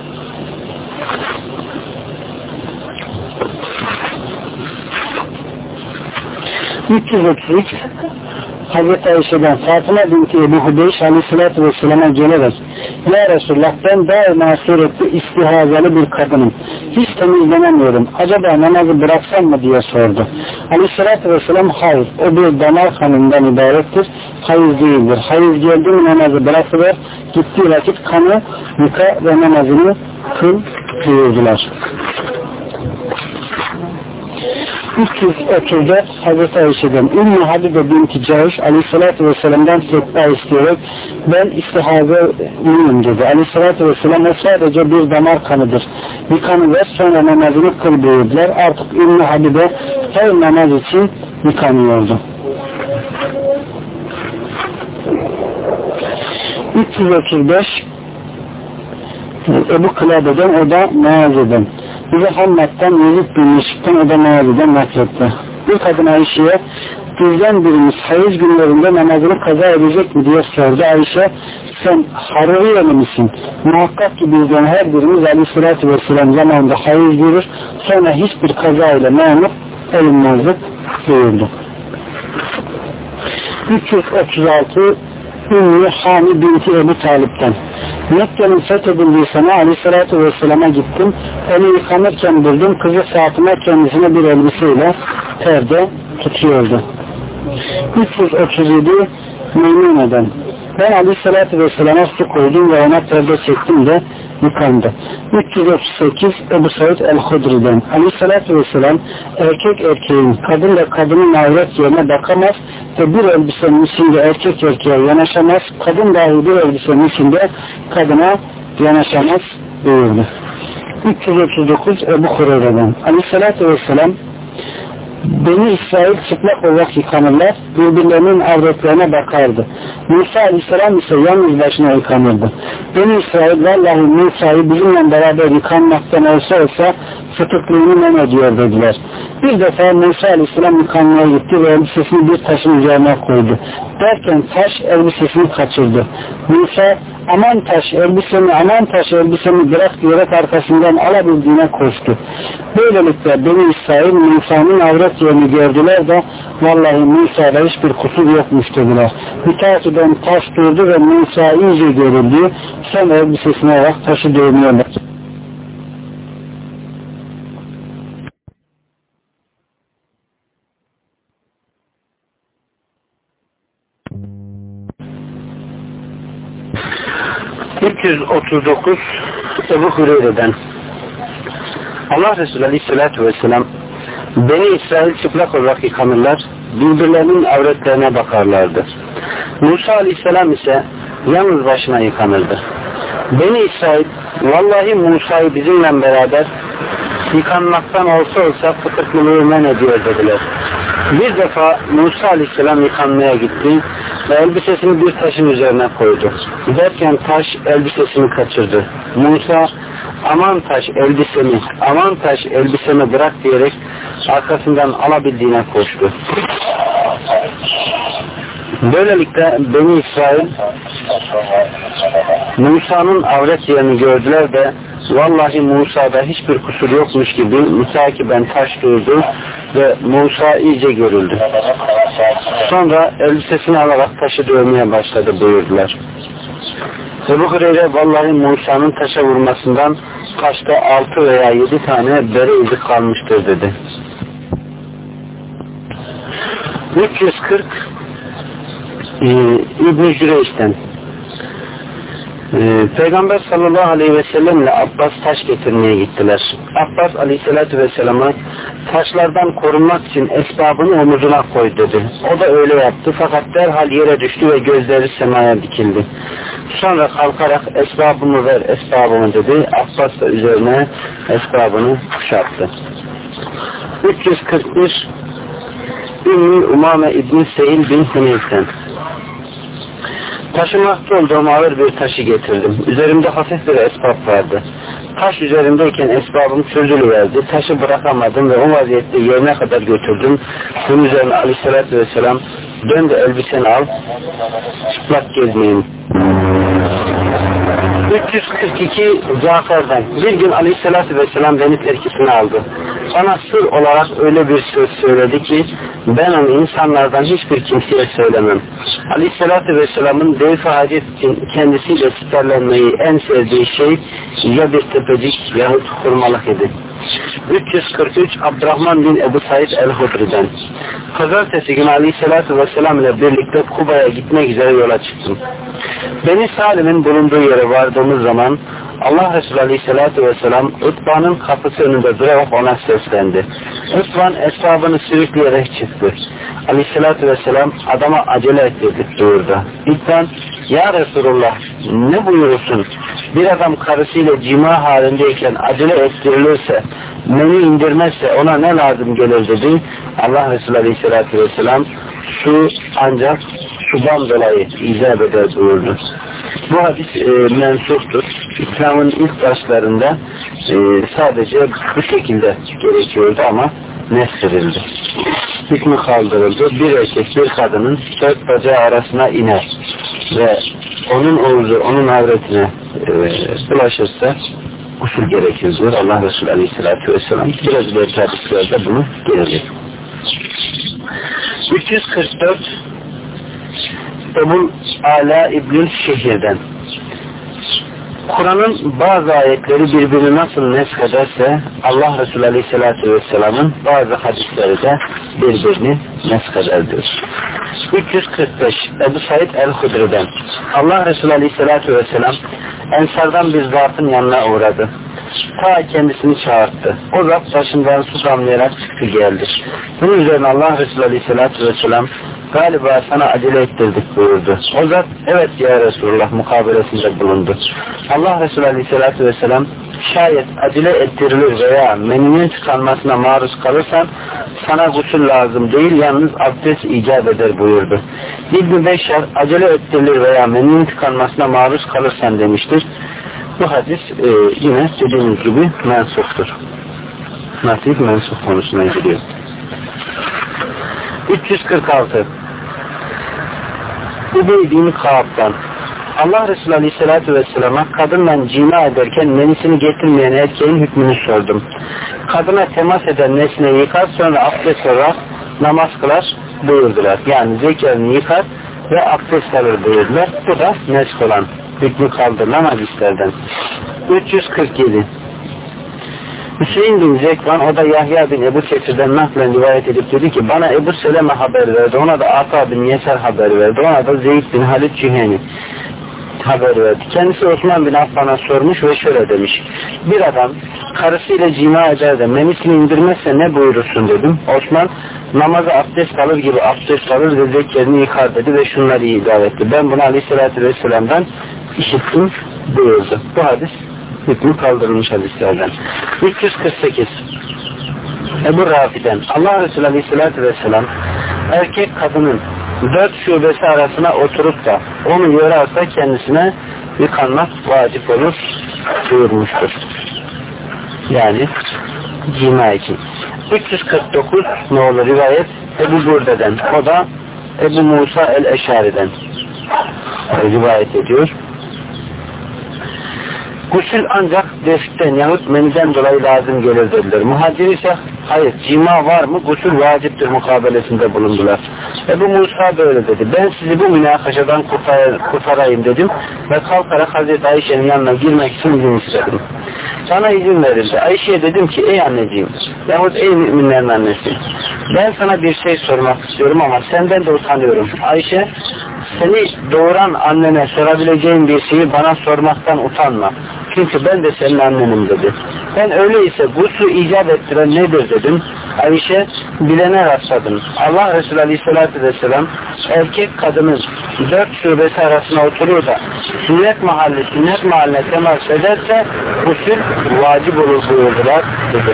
...333 Hazreti Ayşe'den Fatıma binti Ebu Hudeyş Aleyhisselatü Vesselam'a gelerek Ya Resulullah ben daima suretli istihazalı bir kadınım. Hiç temizlenemiyorum. Acaba namazı bıraksam mı diye sordu. Aleyhisselatü Vesselam hayır. O bir damar kanından ibarettir. Hayız değildir. Hayız geldi mi namazı bırakıver. Gittiği vakit kanı yıka ve namazını kıl buyurdular. 334 Hazreti Ayşe'den Ümmü Habibe binti Cahş Aleyhisselatü Vesselam'dan fetva isteyerek ben istihazalıyım dedi. Aleyhisselatü Vesselam o sadece bir damar kanıdır. Yıkanıver sonra namazını kıl buyurdular. Artık Ümmü Habibe her namaz için yıkanıyordu. 335 Ebu Kılabe'den o da Muaze'den bize Hammad'dan Yezid bin Meşik'ten o da Muaze'den nakletti. Bir kadın Ayşe'ye bizden birimiz hayız günlerinde namazını kaza edecek mi diye sordu. Ayşe sen Haruriyeli misin? Muhakkak ki bizden her birimiz Aleyhisselatü Vesselam zamanında hayız görür sonra hiçbir kaza ile memur olunmazdık buyurdu. 336 Ümmü Hani binti Ebu Talip'ten Mekke'nin fethedildiği sene Aleyhisselatü Vesselam'a gittim. Onu yıkanırken buldum. Kızı Fatıma kendisine bir elbiseyle perde tutuyordu. 337 Meymune'den Ben Aleyhisselatü Vesselam'a su koydum ve ona perde çektim de yıkandı. 338 Ebu Said el-Hudri'den Aleyhisselatü Vesselam erkek erkeğin, kadın da kadının avret yerine bakamaz ve bir elbisenin içinde erkek erkeğe yanaşamaz, kadın dahi bir elbisenin içinde kadına yanaşamaz buyurdu. 339 Ebu Hureyre'den Aleyhisselatü Vesselam Beni İsrail çıplak olarak yıkanırlar, birbirlerinin avretlerine bakardı. Musa Aleyhisselam ise yalnız başına yıkanırdı. Beni İsrail vallahi Musa'yı bizimle beraber yıkanmaktan olsa fıtıklığını men ediyor dediler. Bir defa Musa Aleyhisselam yıkanmaya gitti ve elbisesini bir taşın üzerine koydu. Derken taş elbisesini kaçırdı. Musa aman taş elbisemi bırak diyerek arkasından alabildiğine koştu. Böylelikle Beni İsrail Musa'nın avret yerini gördüler de vallahi Musa'da hiçbir kusur yokmuş dediler. Müteakiden taş durdu ve Musa iyice görüldü. Son elbisesine bak taşı dövmüyorlar. ...339 Ebu Hureyre'den Allah Resulü Aleyhisselatü Vesselam Beni İsrail çıplak olarak yıkanırlar, birbirlerinin avretlerine bakarlardı. Musa Aleyhisselam ise yalnız başına yıkanırdı. Beni İsrail vallahi Musa'yı bizimle beraber yıkanmaktan olsa fıtıklılığı men ediyor dediler. Bir defa Musa Aleyhisselam yıkanmaya gitti ve elbisesini bir taşın üzerine koydu. Giderken taş elbisesini kaçırdı. Musa aman taş elbisemi bırak diyerek arkasından alabildiğine koştu. Böylelikle Beni İsrail Musa'nın avret yerini gördüler de vallahi Musa'da hiçbir kusur yokmuş gibi müteakiben taş durdu ve Musa iyice görüldü. Sonra elbisesini alarak taşı dövmeye başladı buyurdular. Ebu Hureyre vallahi Musa'nın taşa vurmasından taşta 6 veya 7 tane bere izi kalmıştır dedi. 340 İbn-i Cüreyş'ten Peygamber sallallahu aleyhi ve sellem ile Abbas taş getirmeye gittiler. Abbas aleyhissalatü vesselam'a taşlardan korunmak için esbabını omuzuna koy dedi. O da öyle yaptı fakat derhal yere düştü ve gözleri semaya dikildi. Sonra kalkarak esbabımı ver esbabımı dedi. Abbas da üzerine esbabını kuşattı. 341 Ümmü Umame İbn Seyil bin Huneyf'ten taşımakta olduğum ağır bir taşı getirdim. Üzerimde hafif bir esbab vardı. Taş üzerimdeyken esbabım çözülüverdi. Taşı bırakamadım ve o vaziyette yerine kadar götürdüm. Bunun üzerine Aleyhisselatü Vesselam dön de elbiseni al, çıplak gezmeyin. 342 Cafer'den bir gün Aleyhisselatü Vesselam beni terkisine aldı. Bana sır olarak öyle bir söz söyledi ki ben onu insanlardan hiçbir kimseye söylemem. Aleyhisselatü Vesselam'ın devf-i hacet için kendisiyle siperlenmeyi en sevdiği şey ya bir tepecik yahut hurmalık idi. 343 Abdurrahman bin Ebu Said el-Hudri'den pazartesi günü Aleyhisselatü Vesselam ile birlikte Kuba'ya gitmek üzere yola çıktım. Beni Salim'in bulunduğu yere vardığımız zaman Allah Resulü Aleyhisselatü Vesselam Utba'nın kapısı önünde durarak ona seslendi. Utba'nın esbabını sürükleyerek çıktı. Aleyhisselatü Vesselam adama acele et dedik buyurdu. Utba ya Resulullah ne buyurursun? Bir adam karısıyla cima halindeyken acele ettirilirse, menü indirmezse ona ne lazım gelir dedi. Allah Resulü Aleyhisselatü Vesselam su ancak sudan dolayı icap eder buyurdu. Bu hadis mensuptur. İslam'ın ilk başlarında sadece bu şekilde gerekiyordu ama nesredildi. Hükmü kaldırıldı. Bir erkek bir kadının 4 bacağı arasına iner ve onun oğlu onun avretine bulaşırsa usul gerekir diyor Allah Resulü Aleyhisselatü Vesselam. Biraz ileriki hadislerde bunu gelecek. 344 Ebu Ala İbn-i Şehir'den Kur'an'ın bazı ayetleri birbirini nasıl nesk ederse Allah Resulü Aleyhisselatü Vesselam'ın bazı hadisleri de birbirini nesk eder diyor. 345 Ebu Said el-Hudri'den Allah Resulü Aleyhisselatü Vesselam Ensardan bir zatın yanına uğradı. Ta kendisini çağırdı. O zat başından su damlayarak çıktı geldi. Bunun üzerine Allah Resulü Aleyhisselatü Vesselam galiba sana acele ettirdik buyurdu. O zat evet ya Resulullah mukabelesinde bulundu. Allah Resulü Aleyhisselatü Vesselam şayet acele ettirilir veya meninin tıkanmasına maruz kalırsan sana gusül lazım değil yalnız abdest icap eder buyurdu. İbn-i Beşşer acele ettirilir veya meninin tıkanmasına maruz kalırsan demiştir. Bu hadis yine dediğimiz gibi mensuftur. Nasip mensup konusuna giriyor. 346 Übey bin Kaab'dan Allah Resulü Aleyhisselatü Vesselam'a kadınla cima ederken menisini getirmeyen erkeğin hükmünü sordum. Kadına temas eden nesneyi yıkar sonra abdest alarak namaz kılar buyurdular. Yani zekerini yıkar ve abdest alır buyurdular. Bu da nesk olan hükmü kaldırılan hadislerden. 347 Hüseyin bin Zekvan o da Yahya bin Ebu Kesir'den naklen rivayet edip dedi ki bana Ebu Seleme haber verdi. Ona da Ata bin Yeser haber verdi. Ona da Zeyd bin Halid Cüheni haber verdi. Kendisi Osman bin Affan'a sormuş ve şöyle demiş. Bir adam karısıyla cima eder de menisini indirmezse ne buyurursun dedim. Osman namaza abdest alır gibi abdest alır ve zekerini yıkar dedi ve şunları idare etti. Ben bunu Aleyhisselatü Vesselam'dan işittim buyurdu. Bu hadis hükmü kaldırılmış hadislerden. 348 Ebu Rafi'den Allah Resulü Aleyhisselatü Vesselam erkek kadının 4 şubesi arasına oturup da onu yorarsa kendisine yıkanmak vacip olur buyurmuştur. Yani cima için. 349 nolu rivayet Ebu Burde'den. O da Ebu Musa el-Eşari'den rivayet ediyor. Gusül ancak deften yahut meniden dolayı lazım gelir dediler. Muhacir ise hayır cima var mı gusül vaciptir mukabelesinde bulundular. Ebu Musa böyle dedi. Ben sizi bu münakaşadan kurtarayım dedim ve kalkarak Hazreti Ayşe'nin yanına girmek için izin istedim. Sana izin verildi. Ayşe'ye dedim ki ey anneciğim yahut ey müminlerin annesi ben sana bir şey sormak istiyorum ama senden de utanıyorum. Ayşe seni doğuran annene sorabileceğin bir şeyi bana sormaktan utanma. Çünkü ben de senin annenim dedi. Ben öyleyse gusül icap ettiren nedir dedim. Ayşe bilene rastladım. Allah Resulü Aleyhisselatü Vesselam erkek kadının 4 şubesi arasına oturuyor da sünnet mahalline temas ederse gusül vacip olur buyurdular dedi.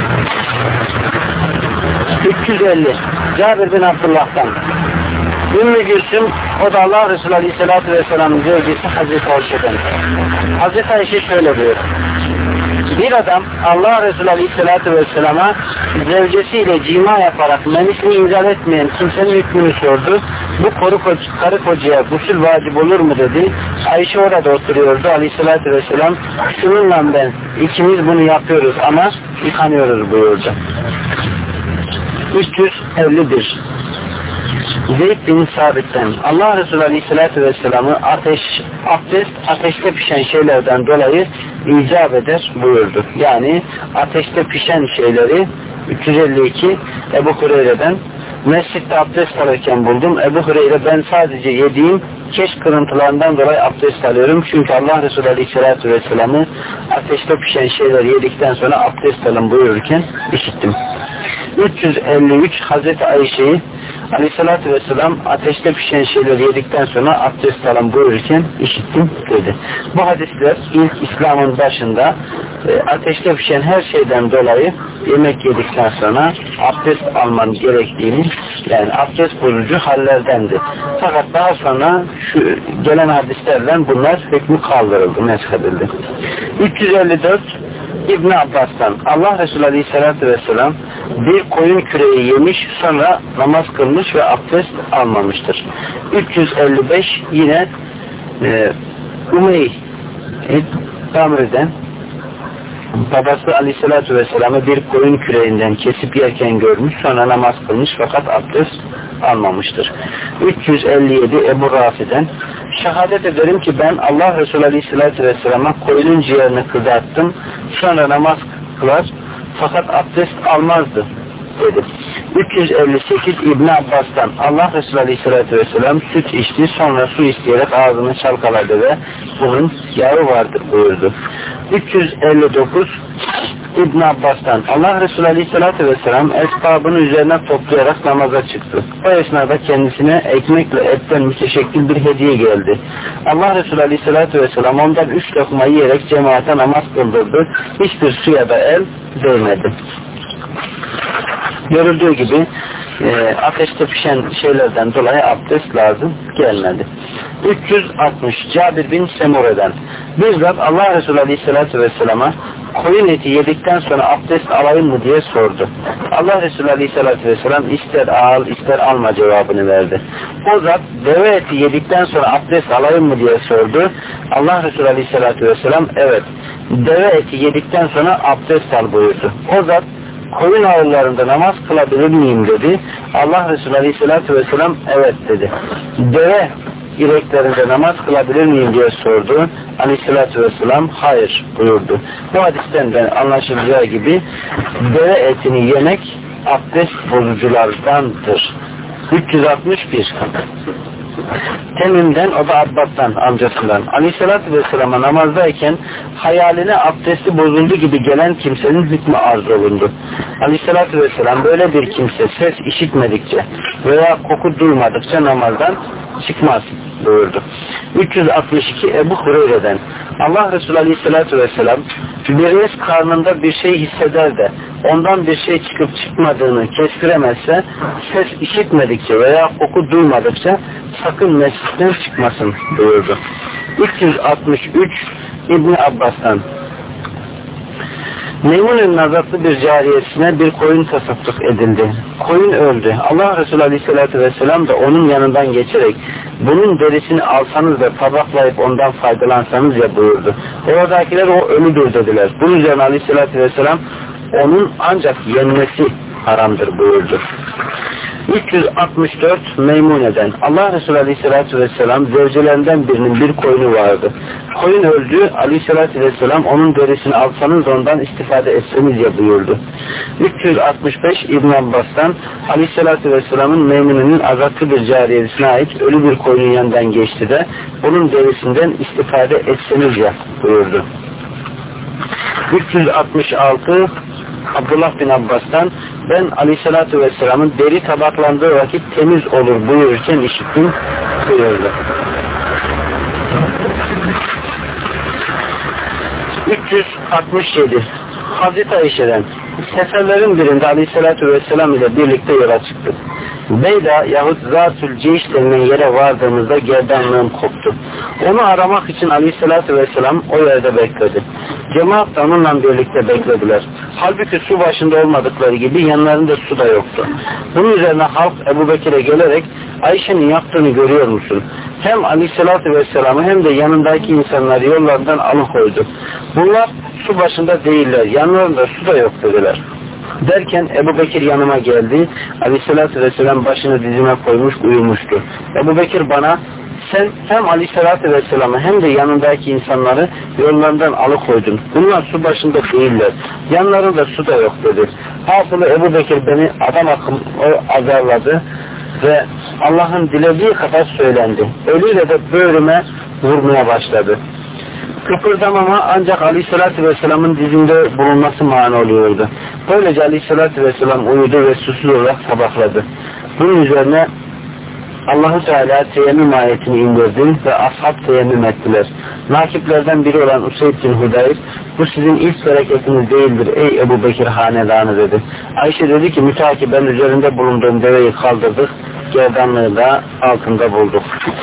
350 Cabir bin Abdullah'tan Ümmü Gülsüm o da Allah Resulü Aleyhisselatü Vesselam'ın zevcisi Hazreti Ayşe'den. Hazreti Ayşe şöyle diyor. Bir adam Allah Resulü Aleyhisselatü Vesselam'a zevcesiyle cima yaparak menisini inzal etmeyen kimsenin hükmünü sordu. Bu karı kocaya gusül vacip olur mu dedi. Ayşe orada oturuyordu. Aleyhisselatü Vesselam şununla ben ikimiz bunu yapıyoruz ama yıkanıyoruz buyurdu. 351 Zeyd bin Sabit'ten Allah Resulü Aleyhisselatü Vesselam'ı ateşte pişen şeylerden dolayı icap eder buyurdu. Yani ateşte pişen şeyleri 352 Ebu Hureyre'den mescitte abdest alırken buldum. Ebu Hureyre ben sadece yediğim keş kırıntılarından dolayı abdest alıyorum. Çünkü Allah Resulü Aleyhisselatü Vesselam'ı ateşte pişen şeyler yedikten sonra abdest alın buyururken işittim. 353 Hazreti Ayşe'yi Aleyhisselatü Vesselam ateşte pişen şeyleri yedikten sonra abdest alın buyururken işittim dedi. Bu hadisler ilk İslam'ın başında ateşte pişen her şeyden dolayı yemek yedikten sonra abdest alman gerektiğini yani abdest bozucu hallerdendi. Fakat daha sonra şu gelen hadislerle bunlar hükmü kaldırıldı, mezhedildi. 354 İbn Abbas'tan Allah Resulü Aleyhisselatü Vesselam bir koyun küreği yemiş sonra namaz kılmış ve abdest almamıştır. 355 yine Umey Damri'den babası Aleyhisselatü Vesselam'ı bir koyun küreğinden kesip yerken görmüş sonra namaz kılmış fakat abdest almamıştır. 357 Ebu Rafi'den şehadet ederim ki ben Allah Resulü Aleyhisselatü Vesselam'a koyunun ciğerini kızarttım, sonra namaz kılar fakat abdest almazdı dedi. 358 İbn Abbas'tan Allah Resulü Aleyhisselatü Vesselam süt içti, sonra su isteyerek ağzını çalkaladı ve bunun yağı vardır buyurdu. 359 İbn Abbas'tan Allah Resulü Aleyhisselatü Vesselam esbabını üzerine toplayarak namaza çıktı. O esnada kendisine ekmekle etten müteşekkil bir hediye geldi. Allah Resulü Aleyhisselatü Vesselam ondan 3 lokma yiyerek cemaate namaz kıldırdı. Hiçbir suya da el değmedi. Görüldüğü gibi ateşte pişen şeylerden dolayı abdest lazım gelmedi. 360 Cabir bin Semure'den bir zat Allah Resulü Aleyhisselatü Vesselam'a koyun eti yedikten sonra abdest alayım mı diye sordu. Allah Resulü Aleyhisselatü Vesselam ister al ister alma cevabını verdi. O zat deve eti yedikten sonra abdest alayım mı diye sordu. Allah Resulü Aleyhisselatü Vesselam evet deve eti yedikten sonra abdest al buyurdu. O zat koyun ağırlarında namaz kılabilir miyim dedi. Allah Resulü Aleyhisselatü Vesselam evet dedi. Deve ireklerinde namaz kılabilir miyim diye sordu. Aleyhisselatü Vesselam hayır buyurdu. Bu hadisten de anlaşılacağı gibi deve etini yemek abdest bozuculardandır. 361 Temim'den, o da Abbas'tan, amcasından. Aleyhissalatü Vesselam'a namazdayken hayaline abdesti bozuldu gibi gelen kimsenin hükmü arz olundu. Aleyhissalatü Vesselam böyle bir kimse ses işitmedikçe veya koku duymadıkça namazdan çıkmaz buyurdu. 362 Ebu Hureyre'den Allah Resulü Aleyhisselatü Vesselam biriniz karnında bir şey hisseder de ondan bir şey çıkıp çıkmadığını kestiremezse ses işitmedikçe veya koku duymadıkça sakın mescitten çıkmasın buyurdu. 363 İbn Abbas'tan Meymun'un azatlı bir cariyesine bir koyun tasadduk edildi. Koyun öldü. Allah Resulü Aleyhisselatü Vesselam da onun yanından geçerek bunun derisini alsanız da tabaklayıp ondan faydalansanız ya buyurdu. Oradakiler o ölüdür dediler. Bunun üzerine Aleyhisselatü Vesselam onun ancak yenmesi haramdır buyurdu. 364 Meymune'den Allah Resulü Aleyhisselatü Vesselam zevcelerinden birinin bir koyunu vardı. Koyun öldü. Aleyhisselatü Vesselam onun derisini alsanız ondan istifade etseniz ya buyurdu. 365 İbn Abbas'tan Aleyhisselatü Vesselam'ın Meymune'nin azatlı bir cariyesine ait ölü bir koyunun yanından geçti de onun derisinden istifade etseniz ya buyurdu. 366 Abdullah bin Abbas'tan ben Aleyhisselatü Vesselam'ın deri tabaklandığı vakit temiz olur buyururken işittim buyurdu. 367 Hazreti Ayşe'den seferlerin birinde Aleyhisselatü Vesselam ile birlikte yola çıktık. Beyda yahut Zatül Ceyş denilen yere vardığımızda gerdanlığım koptu. Onu aramak için Aleyhisselatü Vesselam o yerde bekledi. Cemaat da onunla birlikte beklediler. Halbuki su başında olmadıkları gibi yanlarında su da yoktu. Bunun üzerine halk Ebu Bekir'e gelerek Ayşe'nin yaptığını görüyor musun? Hem Aleyhisselatü Vesselam'ı hem de yanındaki insanları yollarından alıkoydu. Bunlar su başında değiller. Yanlarında su da yok dediler. Derken Ebu Bekir yanıma geldi. Aleyhisselatü Vesselam başını dizime koymuş uyumuştu. Ebu Bekir bana sen hem Aleyhisselatü Vesselam'ı hem de yanındaki insanları yollarından alıkoydun. Bunlar su başında değiller. Yanlarında su da yok dedi. Hasılı Ebu Bekir beni adam akım azarladı ve Allah'ın dilediği kadar söylendi. Eliyle de böğrüme vurmaya başladı. Kıpırdamama ancak Aleyhisselatü Vesselam'ın dizinde bulunması mani oluyordu. Böylece Aleyhisselatü Vesselam uyudu ve susuz olarak sabahladı. Bunun üzerine Allah-u Teala teyemmüm ayetini indirdi ve ashab teyemmüm ettiler. Nakiplerden biri olan Useyd bin Hudayr bu sizin ilk bereketiniz değildir ey Ebu Bekir hanedanı dedi. Ayşe dedi ki mütakiben üzerinde bulunduğum deveyi kaldırdık, gerdanlığı da altında bulduk.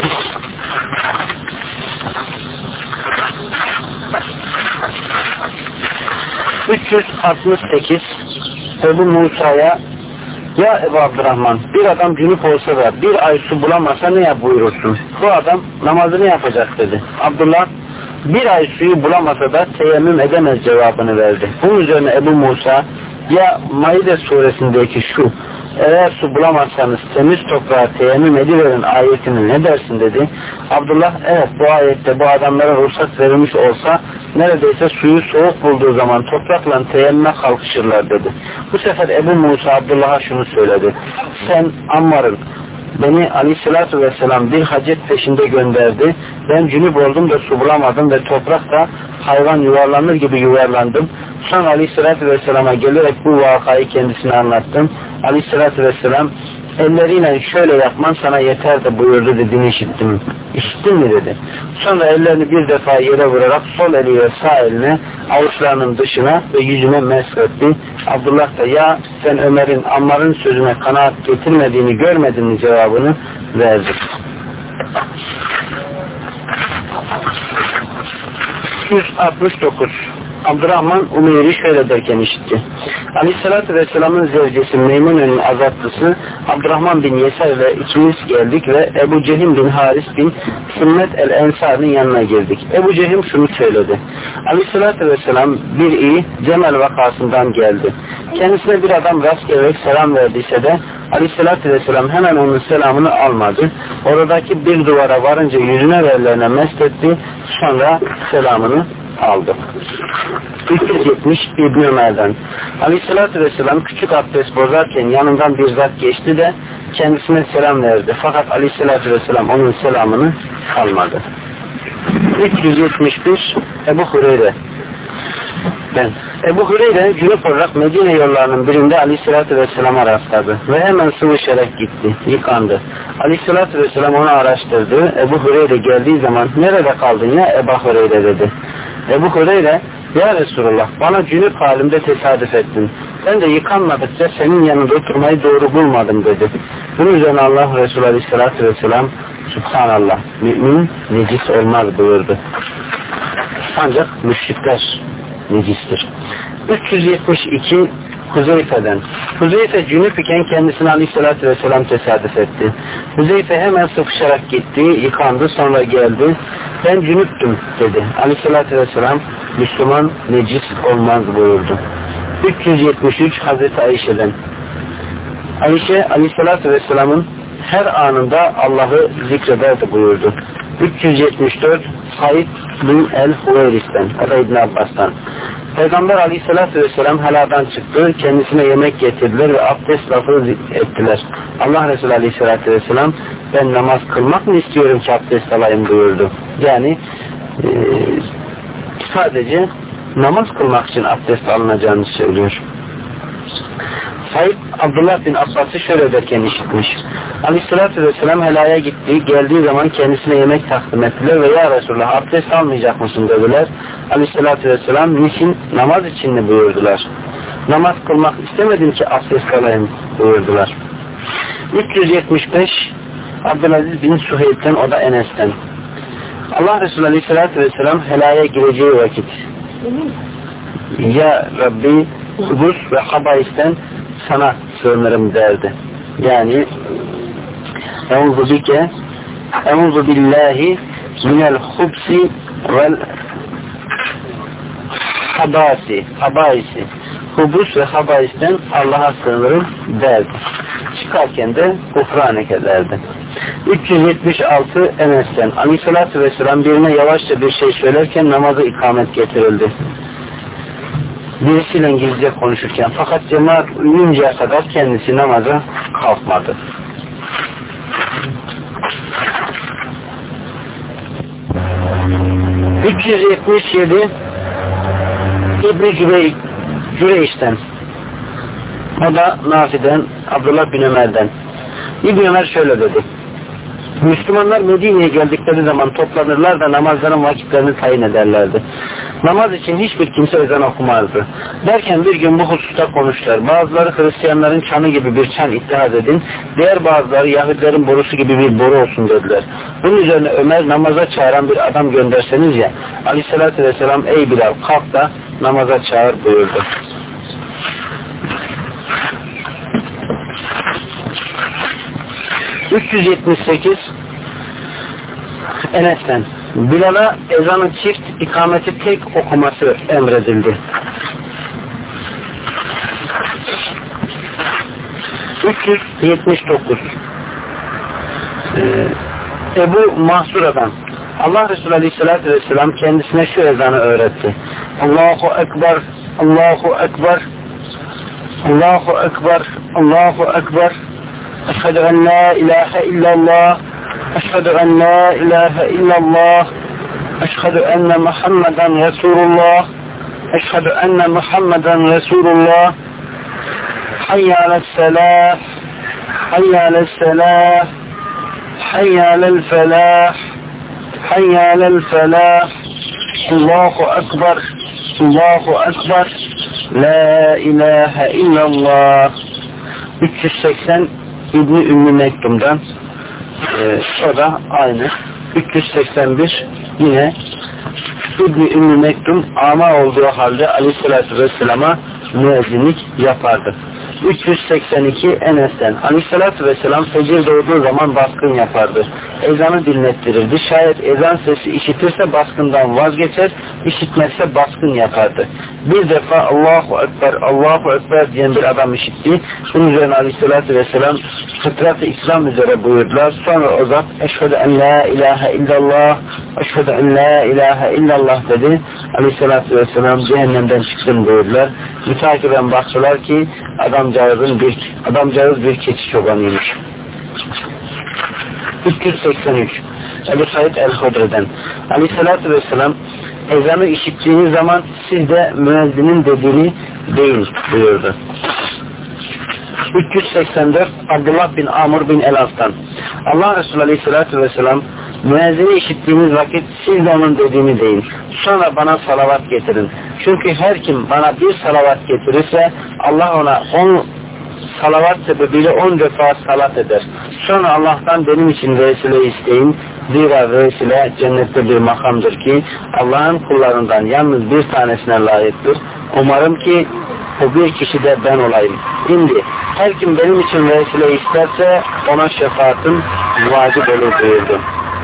...368 Ebu Musa'ya ya Ebu Abdurrahman bir adam cünüp olsa da bir ay su bulamasa ne yap buyurursun? Bu adam namazını yapacak dedi. Abdullah bir ay suyu bulamasa da teyemmüm edemez cevabını verdi. Bunun üzerine Ebu Musa ya Maide suresindeki şu eğer su bulamazsanız temiz toprağa teyemmüm ediverin ayetini ne dersin dedi. Abdullah evet bu ayette bu adamlara ruhsat verilmiş olsa neredeyse suyu soğuk bulduğu zaman toprakla teyemmüme kalkışırlar dedi. Bu sefer Ebu Musa Abdullah'a şunu söyledi. Sen Ammar'ın beni aleyhissalatü vesselam bir hacet peşinde gönderdi. Ben cünüp oldum da su bulamadım ve toprakta hayvan yuvarlanır gibi yuvarlandım. Sonra aleyhissalatü vesselama gelerek bu vakayı kendisine anlattım. Aleyhissalatü vesselam elleriyle şöyle yapman sana yeter de buyurdu dediğini işittim. İşittin mi dedi. Sonra ellerini bir defa yere vurarak sol eliyle sağ eline avuçlarının dışına ve yüzüne meshetti. Abdullah da ya sen Ömer'in Ammar'ın sözüne kanaat getirmediğini görmedin mi cevabını verdi. Abdurrahman Umeyri şöyle derken işitti. Aleyhissalatü Vesselam'ın zevcesi Meymune'nin azatlısı Abdurrahman bin Yesar ve ikimiz geldik ve Ebu Cehim bin Haris bin Sümmet el-Ensar'ın yanına girdik. Ebu Cehim şunu söyledi. Aleyhissalatü Vesselam bir iyi Cemel vakasından geldi. Kendisine bir adam rast gelerek selam verdiyse de Aleyhissalatü Vesselam hemen onun selamını almadı. Oradaki bir duvara varınca yüzüne ve ellerine mest etti. Sonra selamını aldı. 370 İbn Ömer'den. Aleyhissalatü Vesselam küçük abdest bozarken yanından bir zat geçti de kendisine selam verdi. Fakat Aleyhissalatü Vesselam onun selamını almadı. 371 Ebu Hureyre. Ebu Hureyre cünüp olarak Medine yollarının birinde Aleyhissalatü Vesselam'a rastladı ve hemen sıvışarak gitti, yıkandı. Aleyhissalatü Vesselam onu araştırdı. Ebu Hureyre geldiği zaman nerede kaldın ya Ebu Hureyre dedi. Ebu Hureyre ya Resulullah bana cünüp halimde tesadüf ettin. Ben de yıkanmadıkça senin yanında oturmayı doğru bulmadım dedi. Bunun üzerine Allah Resulü Aleyhissalatü Vesselam Subhanallah mümin necis olmaz buyurdu. Ancak müşrikler necistir. 372 Huzeyfe'den. Huzeyfe cünüp iken kendisine Aleyhisselatü Vesselam tesadüf etti. Huzeyfe hemen sıkışarak gitti, yıkandı, sonra geldi. Ben cünüptüm dedi. Aleyhisselatü Vesselam Müslüman necis olmaz buyurdu. 373 Hazreti Ayşe'den. Ayşe Aleyhisselatü Vesselam'ın her anında Allah'ı zikrederdi buyurdu. 374 Said bin el-Huveyris'ten, o da İbn Abbas'tan. Peygamber Aleyhisselatü Vesselam heladan çıktı, kendisine yemek getirdiler ve abdest lafı ettiler. Allah Resulü Aleyhisselatü Vesselam ben namaz kılmak mı istiyorum ki abdest alayım buyurdu. Yani sadece namaz kılmak için abdest alınacağını söylüyor. Said Abdullah bin Abbas'ı şöyle derken işitmiş. Aleyhissalatü Vesselam helaya gitti. Geldiği zaman kendisine yemek takdim ettiler ve ya Resulullah abdest almayacak mısın dediler. Aleyhissalatü Vesselam niçin? Namaz için mi buyurdular. Namaz kılmak istemedim ki abdest alayım buyurdular. 375 Abdülaziz bin Suheyb'ten, o da Enes'ten. Allah Resulü Aleyhissalatü Vesselam helaya gireceği vakit ya Rabbi hubus ve habaisten sana sığınırım derdi. Yani Euzu billahi minel hubsi vel habaisi. Hubus ve habaisten Allah'a sığınırım derdi. Çıkarken de gufranek ederdi. 376 Enes'ten. Aleyhissalatü Vesselam birine yavaşça bir şey söylerken namazı ikamet getirildi. Birisiyle gizlice konuşurken, fakat cemaat uyuncaya kadar kendisi namaza kalkmadı. ...377 İbn-i Cüreyş'ten, o da Nafi'den, Abdullah bin Ömer'den. İbn Ömer şöyle dedi. Müslümanlar Medine'ye geldikleri zaman toplanırlar da namazların vakitlerini tayin ederlerdi. Namaz için hiçbir kimse ezan okumazdı. Derken bir gün bu hususta konuştular. Bazıları Hristiyanların çanı gibi bir çan ittihaz edin, diğer bazıları Yahudilerin borusu gibi bir boru olsun dediler. Bunun üzerine Ömer namaza çağıran bir adam gönderseniz ya, Aleyhisselatü Vesselam ey Bilal kalk da namaza çağır buyurdu. ...378 Enes'ten. Bilal'a ezanı çift, ikameti tek okuması emredildi. 379 Ebu Mahsura'dan Allah Resulü Aleyhisselatü Vesselam kendisine şu ezanı öğretti. Allahu Ekber, Allahu Ekber, Allahu Ekber, Allahu Ekber. Eşhedü en la ilahe illallah, eşhedü en la ilahe illallah, eşhedü enne Muhammeden Resulullah, eşhedü enne Muhammeden Resulullah. Hayya aleyhisselah, hayya aleyhisselah, hayya aleyhisselah, hayya aleyhisselah. Allahu Ekber, Allahu Ekber, la ilahe illallah. 380 İbn-i Ümmü Mektum'dan o da aynı. 381 yine İbn-i Ümmü Mektum ama olduğu halde Aleyhisselatü Vesselam'a müezzinlik yapardı. 382 Enes'ten Aleyhisselatü Vesselam fecir doğduğu zaman baskın yapardı. Ezanı dinlettirirdi. Şayet ezan sesi işitirse baskından vazgeçer, işitmezse baskın yapardı. Bir defa Allahu Ekber, Allahu Ekber diyen bir adam işitti. Bunun üzerine Aleyhisselatü Vesselam fıtrat-ı İslam üzere buyurdular. Sonra o zat eşhedü en la ilahe illallah, eşhedü en la ilahe illallah dedi. Aleyhisselatü Vesselam cehennemden çıktım buyurdular. Mütakiben baktılar ki adamcağız bir keçi çobanıymış. 383 Ebu Said el-Hudri'den Aleyhisselatü Vesselam ezanı işittiğiniz zaman siz de müezzinin dediğini deyin buyurdu. 384 Abdullah bin Amr bin El-As'tan Allah Resulü Aleyhisselatü Vesselam müezzini işittiğiniz vakit siz de onun dediğini deyin. Sonra bana salavat getirin. Çünkü her kim bana bir salavat getirirse Allah ona 10 salavat sebebiyle 10 defa salat eder. Sonra Allah'tan benim için vesile isteyin. Zira vesile cennette bir makamdır ki Allah'ın kullarından yalnız bir tanesine layıktır. Umarım ki o bir kişi de ben olayım. Şimdi her kim benim için vesile isterse ona şefaatim vacip olur buyurdu.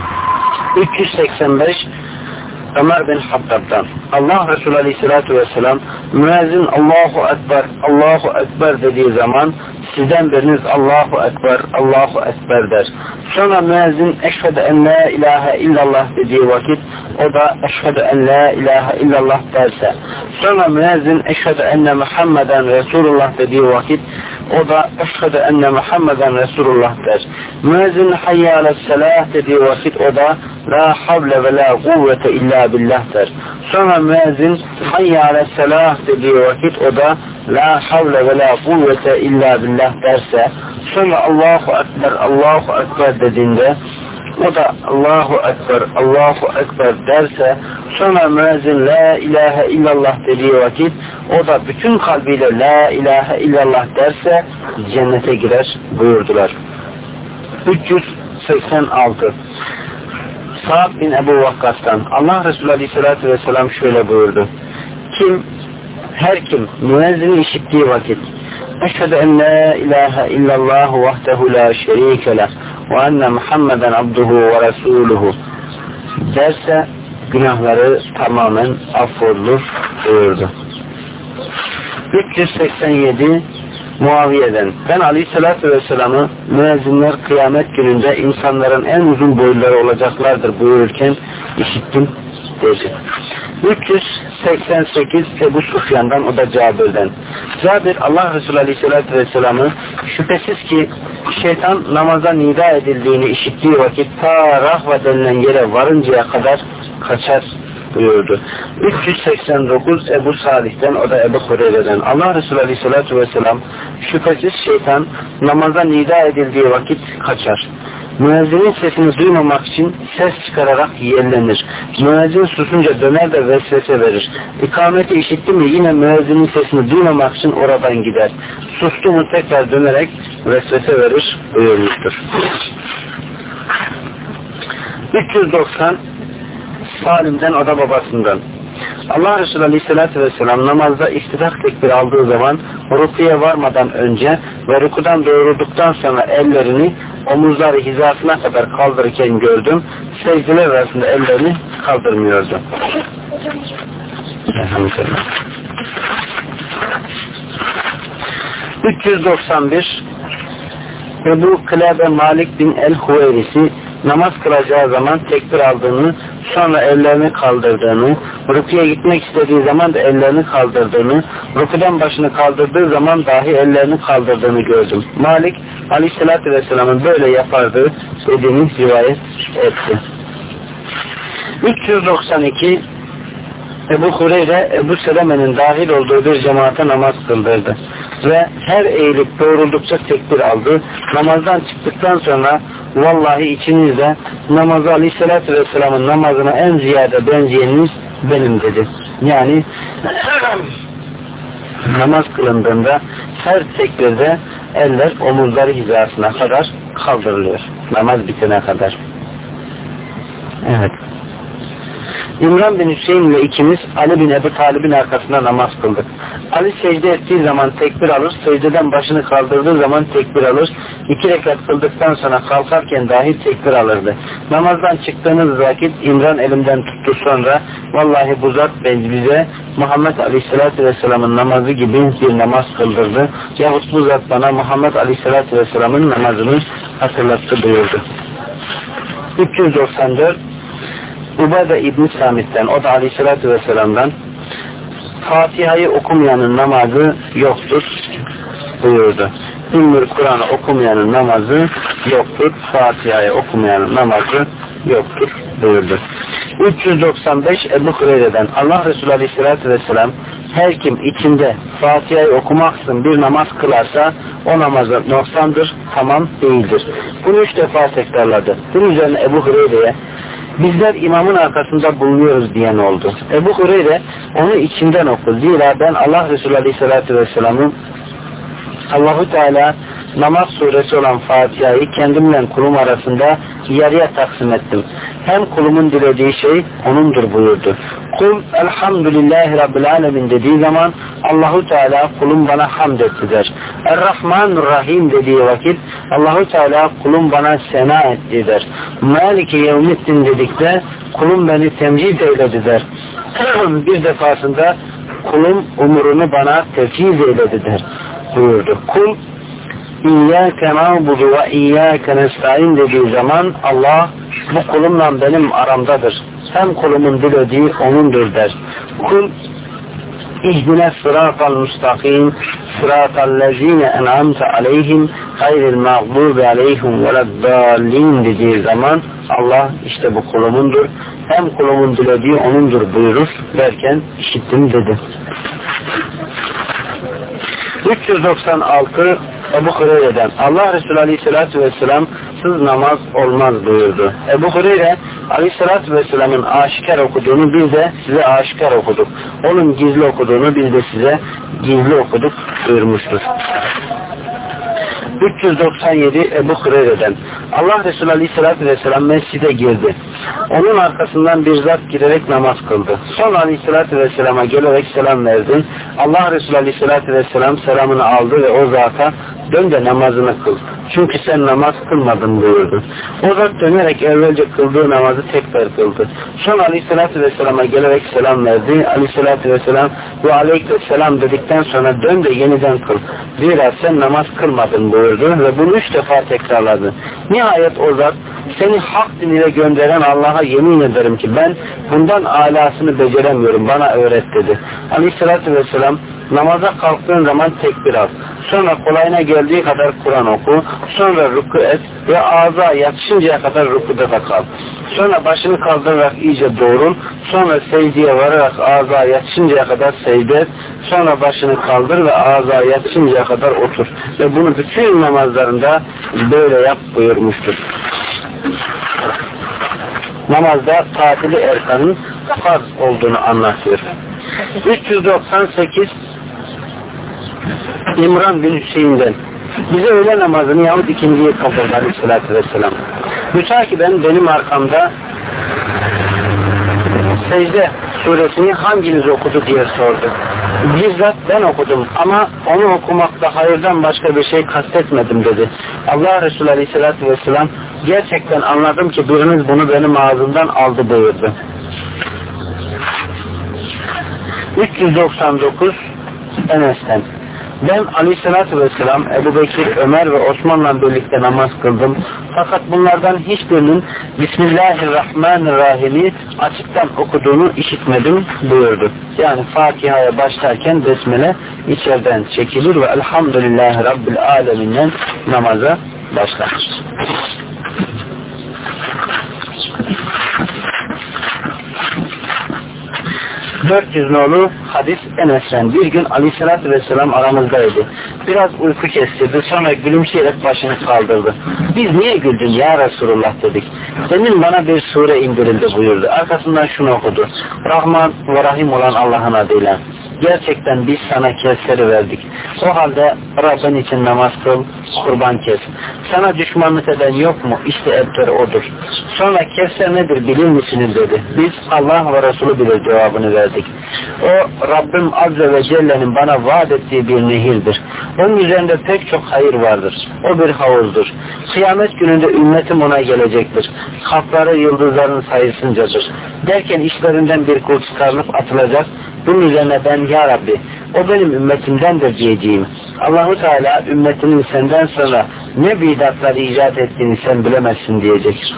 385 Ömer bin Hattab'dan Allah Resulü Aleyhisselatü Vesselam müezzin Allahu Ekber, Allahu Ekber dediği zaman sizden biriniz Allahu Ekber, Allahu Ekber der. Sonra müezzin eşhedü en la ilahe illallah dediği vakit o da eşhedü en la ilahe illallah derse. Sonra müezzin eşhedü enne Muhammeden Resulullah dediği vakit o da eşhedü enne Muhammeden Resulullah der. Müezzin hayye aleyhisselah dediği vakit o da la havle ve la kuvvete illa billah der. Sonra müezzin hayye aleyhisselah dediği vakit o da la havle ve la kuvvete illa billah derse, sonra Allahu Ekber, Allahu Ekber dediğinde o da Allahu Ekber, Allahu Ekber derse, sonra müezzin la ilahe illallah dediği vakit o da bütün kalbiyle la ilahe illallah derse cennete girer buyurdular. 386 Sa'd bin Ebu Vakkas'tan Allah Resulü Aleyhisselatü Vesselam şöyle buyurdu. Her kim müezzini işittiği vakit eşhedü en la ilahe illallah vahdehu la şerike leh ve enne Muhammeden abduhu ve resuluhu derse günahları tamamen affolur buyurdu. 387 Muaviye'den ben Aleyhisselatü Vesselam'ı müezzinler kıyamet gününde insanların en uzun boyluları olacaklardır buyururken işittim dedi. 388 Ebu Sufyan'dan o da Cabir'den. Cabir Allah Resulü Aleyhisselatü Vesselam'ı şüphesiz ki şeytan namaza nida edildiğini işittiği vakit ta rahva denilen yere varıncaya kadar kaçar buyurdu. 389 Ebu Salih'ten o da Ebu Hureyre'den Allah Resulü Aleyhisselatü Vesselam şüphesiz şeytan namaza nida edildiği vakit kaçar. Müezzinin sesini duymamak için ses çıkararak yerlenir. Müezzin susunca döner de vesvese verir. İkameti işitti mi yine müezzinin sesini duymamak için oradan gider. Sustu mu tekrar dönerek vesvese verir buyurmuştur. 390 Salim'den o da babasından. Allah Resulü Aleyhisselatü Vesselam namazda iftitah tekbir aldığı zaman rüküye varmadan önce ve rükudan doğrulduktan sonra ellerini omuzları hizasına kadar kaldırırken gördüm. Secdeler arasında ellerini kaldırmıyordu. Elhamdülillah. 391 Ebu Kılabe Malik bin el-Huveyrisi namaz kılacağı zaman tekbir aldığını, sonra ellerini kaldırdığını, rüküye gitmek istediği zaman da ellerini kaldırdığını, rüküden başını kaldırdığı zaman dahi ellerini kaldırdığını gördüm. Malik Aleyhisselatü Vesselam'ın böyle yapardığı dediğini rivayet etti. 392 Ebu Hureyre, Ebu Seleme'nin dahil olduğu bir cemaate namaz kıldırdı ve her eğilip doğruldukça tekbir aldı. Namazdan çıktıktan sonra vallahi içinizde namazı Aleyhisselatü Vesselam'ın namazına en ziyade benzeyeniniz benim dedi. Yani namaz kılındığında her tekbirde eller omuzları hizasına kadar kaldırılıyor. Namaz bitene kadar. Evet. İmran bin Hüseyin ile ikimiz Ali bin Ebu Talib'in arkasında namaz kıldık. Ali secde ettiği zaman tekbir alır, secdeden başını kaldırdığı zaman tekbir alır. 2 rekat kıldıktan sonra kalkarken dahi tekbir alırdı. Namazdan çıktığınız vakit İmran elimden tuttu, sonra vallahi bu zat bize Muhammed Aleyhisselatü Vesselam'ın namazı gibi bir namaz kıldırdı. Yahut bu zat bana Muhammed Aleyhisselatü Vesselam'ın namazını hatırlattı buyurdu. 394 Ubade İbn-i Samit'ten, o da Aleyhisselatü Vesselam'dan, Fatiha'yı okumayanın namazı yoktur buyurdu. Ümmül Kur'an'ı okumayanın namazı yoktur. Fatiha'yı okumayanın namazı yoktur buyurdu. 395 Ebu Hureyre'den, Allah Resulü Aleyhisselatü Vesselam her kim içinde Fatiha'yı okumaksızın bir namaz kılarsa o namazı noksandır, tamam değildir. Bunu 3 defa tekrarladı. Bunun üzerine Ebu Hureyre'ye bizler imamın arkasında bulunuyoruz diyen oldu. Ebu Hureyre onu içinden oku. Zira ben Allah Resulü Aleyhisselatü Vesselam'ın Allahu Teala namaz suresi olan Fatiha'yı kendimle kulum arasında yarıya taksim ettim. Hem kulumun dilediği şey onundur buyurdu. Kul elhamdülillahi rabbil alemin dediği zaman Allahu Teala kulum bana hamd etti der. Er-Rahmanur-Rahim dediği vakit Allahu Teala kulum bana sena etti der. Maliki yevmiddin dedikte kulum beni temcid eyledi der. Bir defasında kulum umurunu bana tevkiz eyledi der buyurdu. Kul İyyâke na'budu ve iyyâke nesta'in dediği zaman Allah bu kulumla benim aramdadır. Hem kulumun dilediği onundur der. Kul İhdine sıratal müstakim sıratallezine en'amte aleyhim gayril mağdubi aleyhim veleddallin dediği zaman Allah işte bu kulumundur. Hem kulumun dilediği onundur buyurur derken işittim dedi. 396 Ebu Hureyre'den, Allah Resulü Aleyhisselatü Vesselam sız namaz olmaz buyurdu. Ebu Hureyre Aleyhisselatü Vesselam'ın aşikar okuduğunu biz de size aşikar okuduk. Onun gizli okuduğunu biz de size gizli okuduk buyurmuştur. 397 Ebu Hureyre'den, Allah Resulü Aleyhisselatü Vesselam mescide girdi. Onun arkasından bir zat girerek namaz kıldı. Sonra Aleyhisselatü Vesselam'a gelerek selam verdi. Allah Resulü Aleyhisselatü Vesselam selamını aldı ve o zata dön de namazını kıl. Çünkü sen namaz kılmadın buyurdu. O zat dönerek evvelce kıldığı namazı tekrar kıldı. Sonra Aleyhisselatü Vesselam'a gelerek selam verdi. Aleyhisselatü Vesselam ve Aleykümselam dedikten sonra dön de yeniden kıl. Zira sen namaz kılmadın buyurdu ve bunu 3 defa tekrarladı. Nihayet o zat seni hak diniyle gönderen Allah'a yemin ederim ki ben bundan alasını beceremiyorum, bana öğret dedi. Aleyhisselatü Vesselam namaza kalktığın zaman tekbir al. Sonra kolayına geldiği kadar Kur'an oku. Sonra rükû et ve ağza yatışıncaya kadar rükûda da kal. Sonra başını kaldırarak iyice doğrul. Sonra secdeye vararak ağza yatışıncaya kadar secde et. Sonra başını kaldır ve ağza yatışıncaya kadar otur. Ve bunu bütün namazlarında böyle yap buyurmuştur. Namazda tatili erkanın farz olduğunu anlatıyor. 398 İmran bin Hüseyin'den, bize öğle namazını yahut ikindiyi kıldırdı Aleyhisselatü Vesselam. Mütakiben benim arkamda secde suresini hanginiz okudu diye sordu. Bizzat ben okudum ama onu okumakta hayırdan başka bir şey kastetmedim dedi. Allah Resulü Aleyhisselatü Vesselam gerçekten anladım ki biriniz bunu benim ağzımdan aldı buyurdu. 399 Enes'ten, Ben aleyhissalatü vesselam Ebu Bekir, Ömer ve Osman'la birlikte namaz kıldım. Fakat bunlardan hiçbirinin Bismillahirrahmanirrahim'i açıktan okuduğunu işitmedim buyurdu. Yani Fatiha'ya başlarken Besmele içeriden çekilir ve Elhamdülillahi Rabbil Alemin'den namaza başlar. 400 nolu hadis Enes'ten. Bir gün aleyhissalatü vesselam aramızdaydı. Biraz uyku kestirdi. Sonra gülümseyerek başını kaldırdı. Biz niye güldün ya Resulullah dedik. Demin bana bir sure indirildi buyurdu. Arkasından şunu okudu. Rahman ve Rahim olan Allah'ın adıyla. Gerçekten biz sana Kevser'i verdik. O halde Rabbin için namaz kıl, kurban kes. Sana düşmanlık eden yok mu? İşte ebter odur. Sonra Kevser nedir bilir misiniz dedi. Biz Allah ve Resulü bilir cevabını verdik. O Rabbim Azze ve Celle'nin bana vaat ettiği bir nehirdir. Onun üzerinde pek çok hayır vardır. O bir havuzdur. Kıyamet gününde ümmetim ona gelecektir. Kalpları yıldızların sayısıncadır. Derken işlerinden bir kul çıkarılıp atılacak. Bunun üzerine ben ya Rabbi o benim ümmetimdendir diyeceğim. Allahu Teala ümmetinin senden sonra ne bidatları icat ettiğini sen bilemezsin diyecek.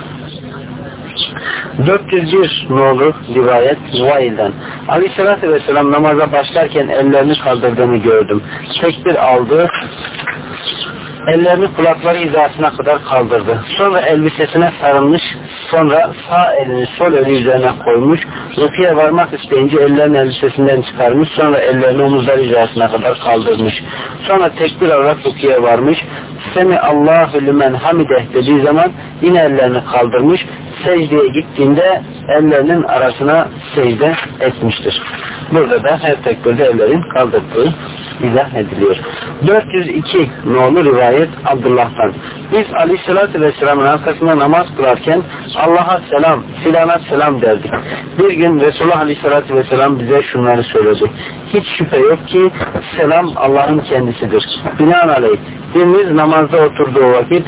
401 nolu rivayet Vail'den. Aleyhissalatü vesselam namaza başlarken ellerini kaldırdığını gördüm. Tekbir aldı. Ellerini kulakları hizasına kadar kaldırdı. Sonra elbisesine sarılmış, sonra sağ elini sol eli üzerine koymuş, rüküye varmak isteyince ellerini elbisesinden çıkarmış, sonra ellerini omuzları hizasına kadar kaldırmış. Sonra tekbir alarak rüküye varmış, Semi Allahu limen hamideh dediği zaman yine ellerini kaldırmış, secdeye gittiğinde ellerinin arasına secde etmiştir. Burada da her tekbirde ellerin kaldırdığı izah ediliyor. 402 nolu rivayet Abdullah'tan. Biz aleyhissalatü vesselamın arkasında namaz kılarken Allah'a selam, filana selam derdik. Bir gün Resulullah aleyhissalatü vesselam bize şunları söyledi. Hiç şüphe yok ki selam Allah'ın kendisidir. Binaenaleyh biriniz namazda oturduğu vakit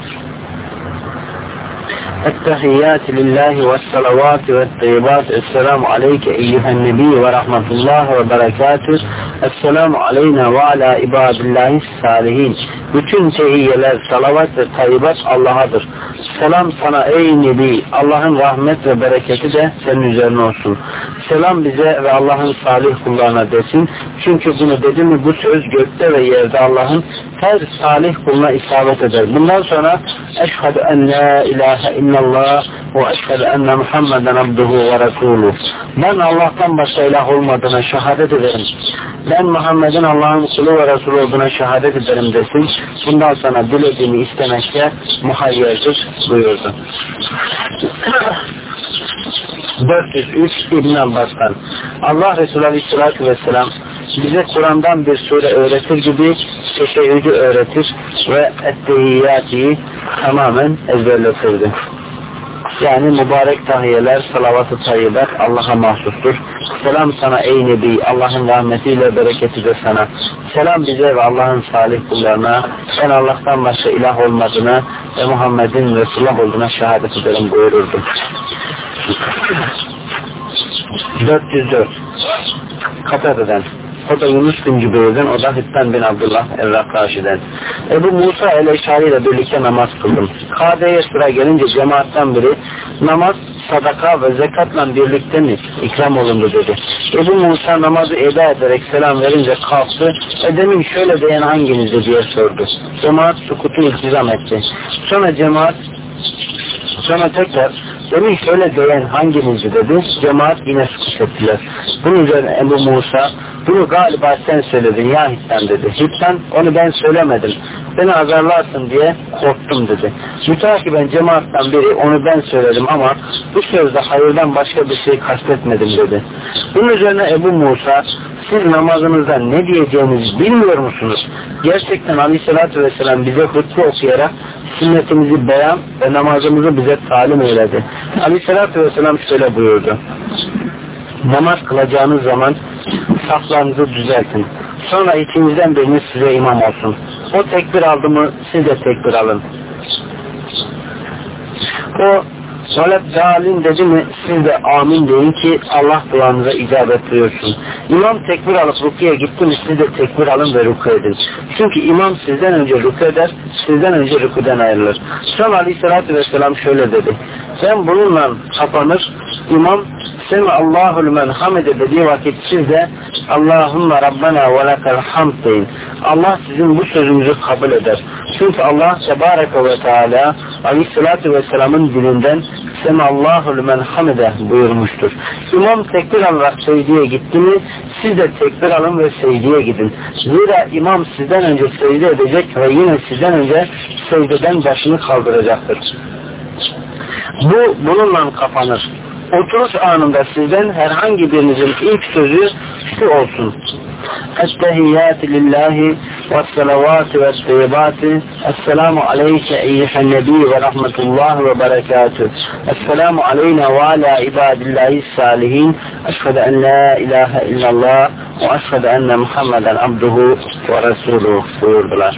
التحيات لله والصلوات والطيبات السلام عليك أيها النبي ورحمة الله وبركاته السلام علينا وعلى عباد الله الصالحين. Bütün tehiyyeler, salavat ve tayyibat Allah'adır. Selam sana ey Nebi, Allah'ın rahmet ve bereketi de senin üzerine olsun. Selam bize ve Allah'ın salih kullarına desin. Çünkü bunu dedi mi bu söz gökte ve yerde Allah'ın her salih kuluna isabet eder. Bundan sonra eşhedü en la ilahe illallah ve eşhedü enne Muhammeden abduhu ve resuluh. Ben Allah'tan başka ilah olmadığına şehadet ederim. Ben Muhammed'in Allah'ın kulu ve Resulü olduğuna şehadet ederim desin. Bundan sonra dilediğini istemekte muhayyerdir buyurdu. 403 İbn Abbas'tan. Allah Resulü Aleyhisselatü Vesselam bize Kur'an'dan bir sure öğretir gibi teşekkürü öğretir ve ettehiyyatiyi tamamen ezberletirdi. Yani mübarek tahiyyeler, salavat-ı tayyibat Allah'a mahsustur. Selam sana ey Nebi, Allah'ın rahmetiyle bereketi de sana. Selam bize ve Allah'ın salih kullarına, ben Allah'tan başka ilah olmadığına ve Muhammed'in Resulullah olduğuna şehadet ederim buyururdu. 404 Katade'den. O da Yunus bin Cübeyr'den, o da Hütten bin Abdullah el-Rakkaşi'den. Ebu Musa el-Eşari ile birlikte namaz kıldım. Kade'ye sıra gelince cemaatten biri namaz, sadaka ve zekatla birlikte mi ikram olundu dedi. Ebu Musa namazı eda ederek selam verince kalktı. Demin şöyle diyen hanginizdi diye sordu. Cemaat sukutu iltizam etti. Sonra tekrar demin şöyle diyen hanginizdi dedi. Cemaat yine sukut ettiler. Bunun üzerine Ebu Musa bunu galiba sen söyledin ya Hitten dedi. Hitten onu ben söylemedim. Beni azarlarsın diye korktum dedi. Mütakiben cemaattan biri onu ben söyledim ama bu sözde hayırdan başka bir şey kastetmedim dedi. Bunun üzerine Ebu Musa siz namazınızda ne diyeceğinizi bilmiyor musunuz? Gerçekten Aleyhisselatü Vesselam bize hutbe okuyarak sünnetimizi beyan ve namazımızı bize talim eyledi. Aleyhisselatü Vesselam şöyle buyurdu. Namaz kılacağınız zaman saflarınızı düzeltin. Sonra içinizden biriniz size imam olsun. O tekbir aldı mı siz de tekbir alın. O Veleddalin dedi mi siz de amin deyin ki Allah duanıza icabet buyursun. İmam tekbir alıp rukuya gitti mi siz de tekbir alın ve ruku edin. Çünkü imam sizden önce ruku eder, sizden önce rukudan ayrılır. Sonra Aleyhisselatü Vesselam şöyle dedi. Sen bununla kapanır, imam Semi Allahu limen hamide dediği vakit siz de Allahümme Rabbena ve lekel hamd deyin. Allah sizin bu sözünüzü kabul eder. Çünkü Allah Tebareke ve Teala Aleyhisselatü Vesselam'ın dilinden Semi Allahu limen hamide buyurmuştur. İmam tekbir alarak secdeye gitti mi siz de tekbir alın ve secdeye gidin. Zira imam sizden önce secde edecek ve yine sizden önce secdeden başını kaldıracaktır. Bununla kapanır. Oturuş anında sizden herhangi birinizin ilk sözü şu olsun. Ettehiyyâti lillahi ve salavâti ve teyibâti. Esselamu aleyke eyyühen nebî ve rahmetullahi ve berekâtü. Esselamu aleyna ve alâ ibâdillâhi sâlihin. Eşhedü en la ilahe illallah ve eşhedü enne Muhammeden abduhu ve resûluhu buyurdular.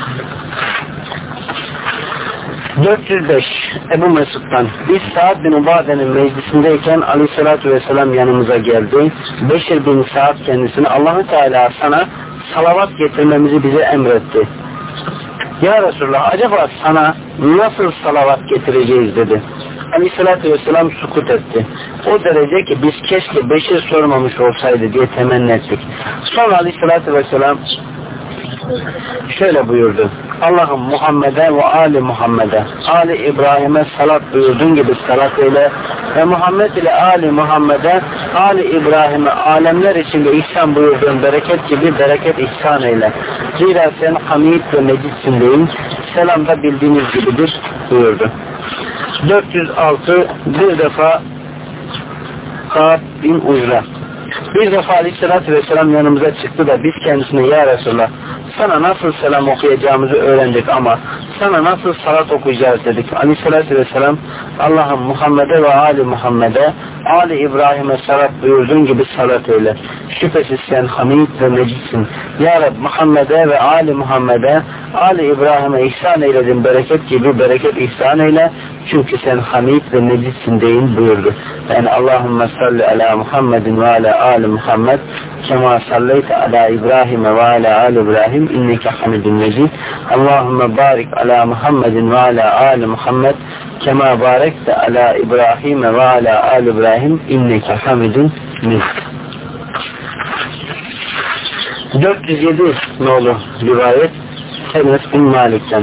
405 Ebu Mesud'dan biz Sa'd bin Ubade'nin meclisindeyken Aleyhisselatü Vesselam yanımıza geldi. Beşir bin Sa'd kendisine Allah-u Teala sana salavat getirmemizi bize emretti. Ya Resulullah acaba sana nasıl salavat getireceğiz dedi. Aleyhisselatü Vesselam sukut etti. O derece ki biz keşke Beşir sormamış olsaydı diye temenni ettik. Sonra Aleyhisselatü Vesselam şöyle buyurdu. Allah'ım Muhammed'e ve Ali Muhammed'e, Ali İbrahim'e salat buyurduğun gibi salat eyle ve Muhammed ile Ali Muhammed'e, Ali İbrahim'e alemler içinde ihsan buyurduğun bereket gibi bereket ihsan eyle. Zira sen hamid ve mecitsin deyin. Selam da bildiğiniz gibidir buyurdu. 406 bir defa Kâb bin Uzra. Bir defa Aleyhisselatü Vesselam yanımıza çıktı da biz kendisine ya Resulullah sana nasıl selam okuyacağımızı öğrendik ama sana nasıl salat okuyacağız dedik. Aleyhisselatü Vesselam Allah'ım Muhammed'e ve Ali Muhammed'e, Ali İbrahim'e salat buyurduğun gibi salat eyle. Şüphesiz sen hamid ve mecitsin. Ya Rab Muhammed'e ve Ali Muhammed'e, Ali İbrahim'e ihsan eyledin bereket gibi bereket ihsan eyle. Çünkü sen hamid ve mecitsin deyin buyurdu. Yani Allahümme salli ala Muhammedin ve ala Ali Muhammed kema salleyte ala İbrahim ve ala Ali İbrahim inneke hamidun mecid. Allahümme barik ala Muhammedin ve ala Ali Muhammed kema barekte ala İbrahim ve ala Ali İbrahim inneke hamidun mecid. 407 nolu rivayet Enes bin Malik'ten.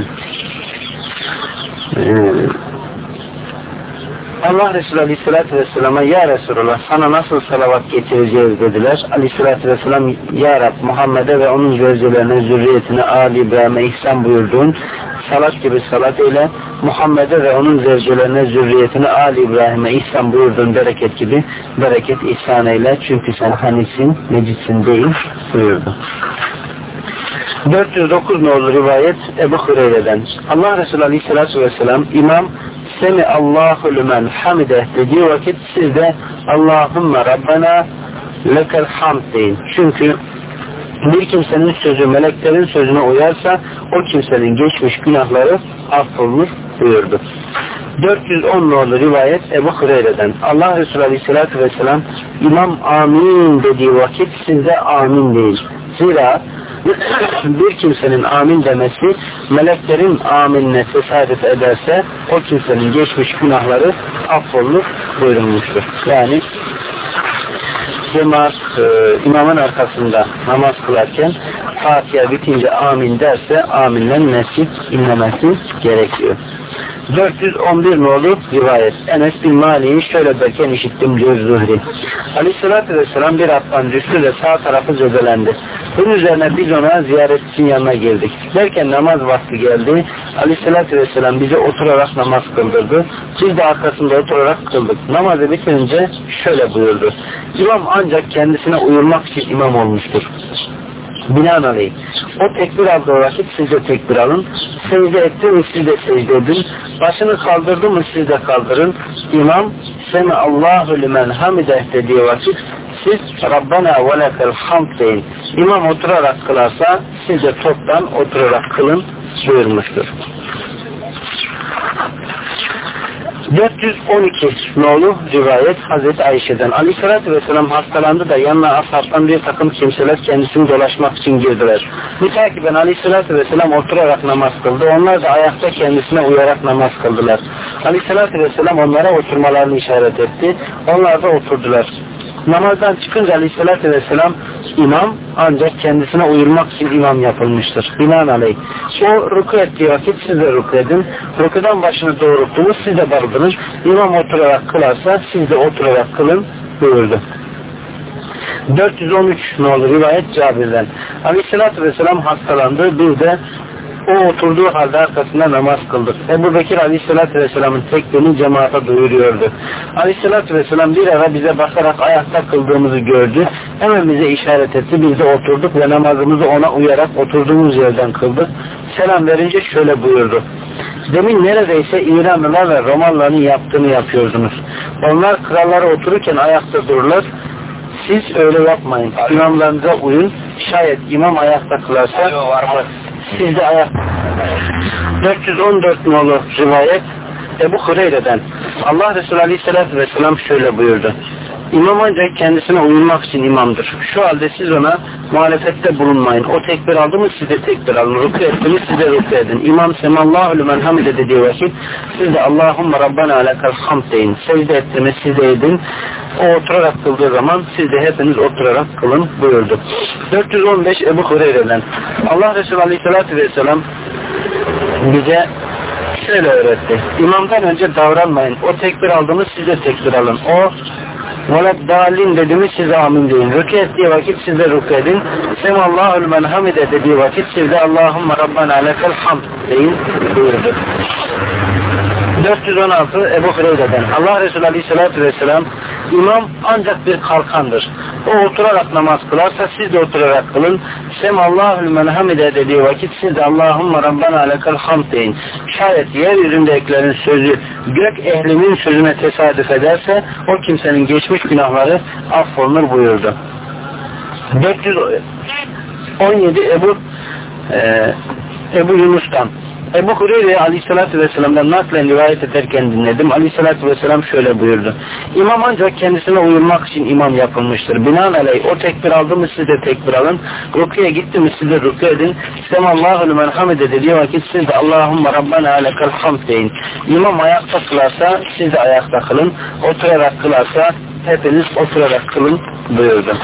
Allah Resulü Aleyhisselatü Vesselam'a ya Resulullah sana nasıl salavat getireceğiz dediler. Aleyhisselatü Vesselam ya Rab Muhammed'e ve onun zevcelerine, zürriyetine, Ali İbrahim'e ihsan buyurduğun salat gibi salat eyle. Muhammed'e ve onun zevcelerine, zürriyetine, Ali İbrahim'e ihsan buyurduğun bereket gibi bereket ihsan eyle. Çünkü sen hanisin, mecitsin değil buyurdu. 409 nolu rivayet Ebu Hureyre'den. Allah Resulü Aleyhisselatü Vesselam imam Semi Allahu limen hamide dediği vakit siz de Allahümme Rabbena lekel hamd deyin. Çünkü bir kimsenin sözü meleklerin sözüne uyarsa o kimsenin geçmiş günahları affolunur buyurdu. 410 nolu rivayet Ebu Hureyre'den. Allah Resulü Aleyhisselatü Vesselam imam amin dediği vakit siz de amin deyin. Zira bir kimsenin amin demesi meleklerin aminine tesadüf ederse o kimsenin geçmiş günahları affolunur buyurulmuştur. Yani cemaat imamın arkasında namaz kılarken Fatiha bitince amin derse aminlenmesi, inlemesi gerekiyor. 411 nolu rivayet. Enes bin Malik'i şöyle derken işittim diyor Zuhri. Aleyhisselatü Vesselam bir attan düştü ve sağ tarafı zedelendi. Bunun üzerine biz ona ziyaretçinin yanına girdik. Derken namaz vakti geldi. Aleyhisselatü Vesselam bize oturarak namaz kıldırdı. Biz de arkasında oturarak kıldık. Namazı bitince şöyle buyurdu. İmam ancak kendisine uyulmak için imam olmuştur. Binaenaleyh o tekbir aldığı vakit siz de tekbir alın. Secde etti mi siz de secde edin. Başını kaldırdı mı siz de kaldırın. İmam Semi Allahu limen hamide dediği vakit siz Rabbena ve lekel hamd deyin. İmam oturarak kılarsa siz de toptan oturarak kılın buyurmuştur. 412 nolu rivayet Hazreti Ayşe'den. Aleyhissalatü vesselam hastalandı da yanına ashabtan bir takım kimseler kendisini dolaşmak için girdiler. Mütakiben Aleyhissalatü vesselam oturarak namaz kıldı. Onlar da ayakta kendisine uyarak namaz kıldılar. Aleyhissalatü vesselam onlara oturmalarını işaret etti. Onlar da oturdular. Namazdan çıkınca Aleyhisselatü Vesselam imam ancak kendisine uyurmak için imam yapılmıştır. Binaenaleyh. O ruku ettiği vakit siz de ruku edin. Rukudan başını doğrulttunuz, siz de barındınız. İmam oturarak kılarsa siz de oturarak kılın buyurdu. 413 nolu rivayet Cabir'den. Aleyhisselatü Vesselam hastalandı. Bir de o oturduğu halde arkasında namaz kıldık. Ebu Bekir Aleyhisselatü Vesselam'ın tekbirini cemaate duyuruyordu. Aleyhisselatü Vesselam bir ara bize bakarak ayakta kıldığımızı gördü. Hemen bize işaret etti. Biz de oturduk ve namazımızı ona uyarak oturduğumuz yerden kıldık. Selam verince şöyle buyurdu. Demin neredeyse İranlılar ve Romalıların yaptığını yapıyordunuz. Onlar krallara otururken ayakta dururlar. Siz öyle yapmayın. İmamlarınıza uyun. Şayet imam ayakta kılarsa siz de ayak. 414 nolu rivayet Ebu Hureyre'den. Allah Resulü Aleyhisselatü Vesselam şöyle buyurdu. İmam ancak kendisine uyulmak için imamdır. Şu halde siz ona muhalefette bulunmayın. O tekbir aldı mı siz de tekbir alın. Rükû etti mi siz de rükû edin. İmam Semallahu lümen hamide dediği vakit siz de Allahümme Rabbana alekal hamd deyin. Secde etti mi siz de edin. O oturarak kıldığı zaman siz de hepiniz oturarak kılın buyurdu. 415 Ebu Hureyre'den. Allah Resulü Aleyhisselatü Vesselam bize şöyle öğretti. İmamdan önce davranmayın. O tekbir aldı mı siz de tekbir alın. O وَلَدْ دَالِينَ dediğimiz size amin deyin. Rükû ettiği vakit siz de rükû edin. Semallâhu lümen hamide dediği vakit siz de Allahümme Rabbana alekal hamd deyin buyurdu. 416 Ebu Hureyre'den. Allah Resulü Aleyhisselatü Vesselam imam ancak bir kalkandır. O oturarak namaz kılarsa siz de oturarak kılın. Semallâhu lümen hamide dediği vakit siz de Allahümme Rabbana alekal hamd deyin. Şayet yeryüzündekilerin sözü gök ehlinin sözüne tesadüf ederse o kimsenin geçmiş günahları affolunur buyurdu. 417 Ebu Yunus'tan. Ebu Hureyre'yi Aleyhisselatü Vesselam'dan naklen rivayet ederken dinledim. Aleyhisselatü Vesselam şöyle buyurdu. İmam ancak kendisine uyulmak için imam yapılmıştır. Binaenaleyh o tekbir aldı mı siz de tekbir alın. Rükûya gitti mi siz de rükû edin. Semallâhu lümen hamide dediği vakit siz de Allahümme Rabbana alekal hamd deyin. İmam ayakta kılarsa siz de ayakta kılın. Oturarak kılarsa hepiniz oturarak kılın buyurdu.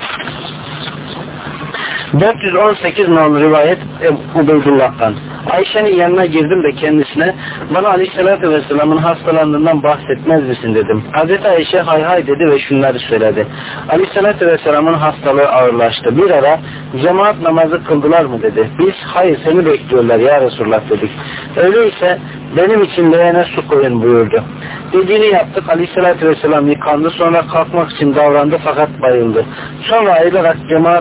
418 nolu rivayet Ubeydullah'tan. Ayşe'nin yanına girdim de kendisine bana Aleyhisselatü Vesselam'ın hastalandığından bahsetmez misin dedim. Hazreti Ayşe hay hay dedi ve şunları söyledi. Aleyhisselatü Vesselam'ın hastalığı ağırlaştı. Bir ara cemaat namazı kıldılar mı dedi. Biz hayır seni bekliyorlar ya Resulullah dedik. Öyleyse benim için leğene su koyun buyurdu. Dediğini yaptık. Aleyhisselatü Vesselam yıkandı, sonra kalkmak için davrandı fakat bayıldı. Sonra ayrılarak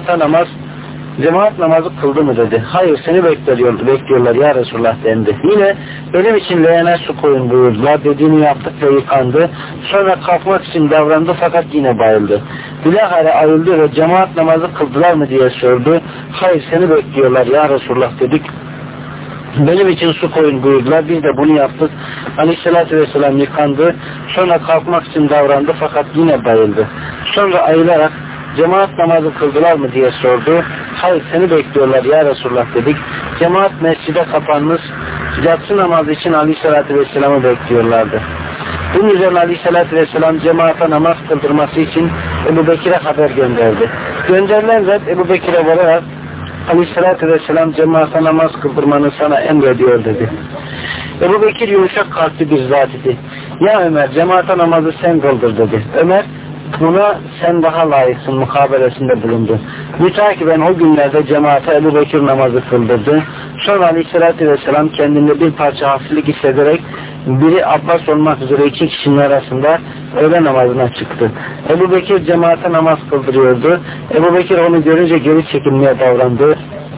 cemaat namazı kıldı mı dedi. Hayır seni bekliyorlar ya Resulullah dendi. Yine benim için leğene su koyun buyurdular. Dediğini yaptık ve yıkandı. Sonra kalkmak için davrandı fakat yine bayıldı. Bilahare ayrıldı ve cemaat namazı kıldılar mı diye sordu. Hayır seni bekliyorlar ya Resulullah dedik. Benim için su koyun buyurdular. Biz de bunu yaptık. Aleyhisselatü Vesselam yıkandı. Sonra kalkmak için davrandı fakat yine bayıldı. Sonra ayrılarak cemaat namazı kıldılar mı diye sordu. Hayır seni bekliyorlar ya Resulullah dedik. Cemaat mescide kapanmış. Yatsı namazı için Aleyhisselatü Vesselam'ı bekliyorlardı. Bunun üzerine Aleyhisselatü Vesselam cemaate namaz kıldırması için Ebu Bekir'e haber gönderdi. Gönderilen zat Ebu Bekir'e vararak Aleyhisselatü Vesselam cemaate namaz kıldırmanı sana emrediyor dedi. Ebu Bekir yumuşak kalpli bir zat idi. Ya Ömer cemaate namazı sen kıldır dedi. Ömer buna sen daha layıksın mukabelesinde bulundu. Mütakiben o günlerde cemaate Ebu Bekir namazı kıldırdı. Sonra Aleyhisselatü Vesselam kendinde bir parça hafiflik hissederek biri Abbas olmak üzere iki kişinin arasında öğle namazına çıktı. Ebu Bekir cemaate namaz kıldırıyordu. Ebu Bekir onu görünce geri çekilmeye davrandı.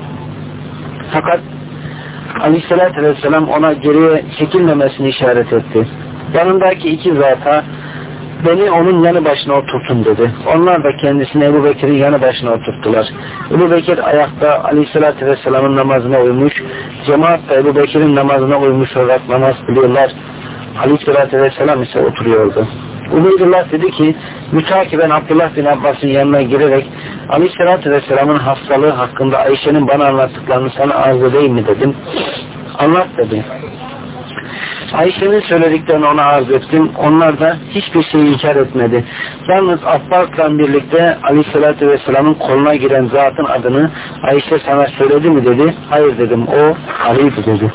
Fakat Aleyhisselatü Vesselam ona geriye çekilmemesini işaret etti. Yanındaki iki zata beni onun yanı başına oturtun dedi. Onlar da kendisini Ebu Bekir'in yanı başına oturttular. Ebu Bekir ayakta Aleyhisselatü Vesselam'ın namazına uymuş. Cemaat da Ebu Bekir'in namazına uymuş olarak namaz kılıyorlar. Aleyhisselatü Vesselam ise oturuyordu. Ubeydullah dedi ki, mütakiben Abdullah bin Abbas'ın yanına girerek Aleyhisselatü Vesselam'ın hastalığı hakkında Ayşe'nin bana anlattıklarını sana arz edeyim mi dedim. Anlat dedi. Ayşe'nin söylediklerini ona arz ettim. Onlar da hiçbir şeyi inkar etmedi. Yalnız Abbas'la birlikte Aleyhisselatü Vesselam'ın koluna giren zatın adını Ayşe sana söyledi mi dedi. Hayır dedim. O Ali'ydi dedi.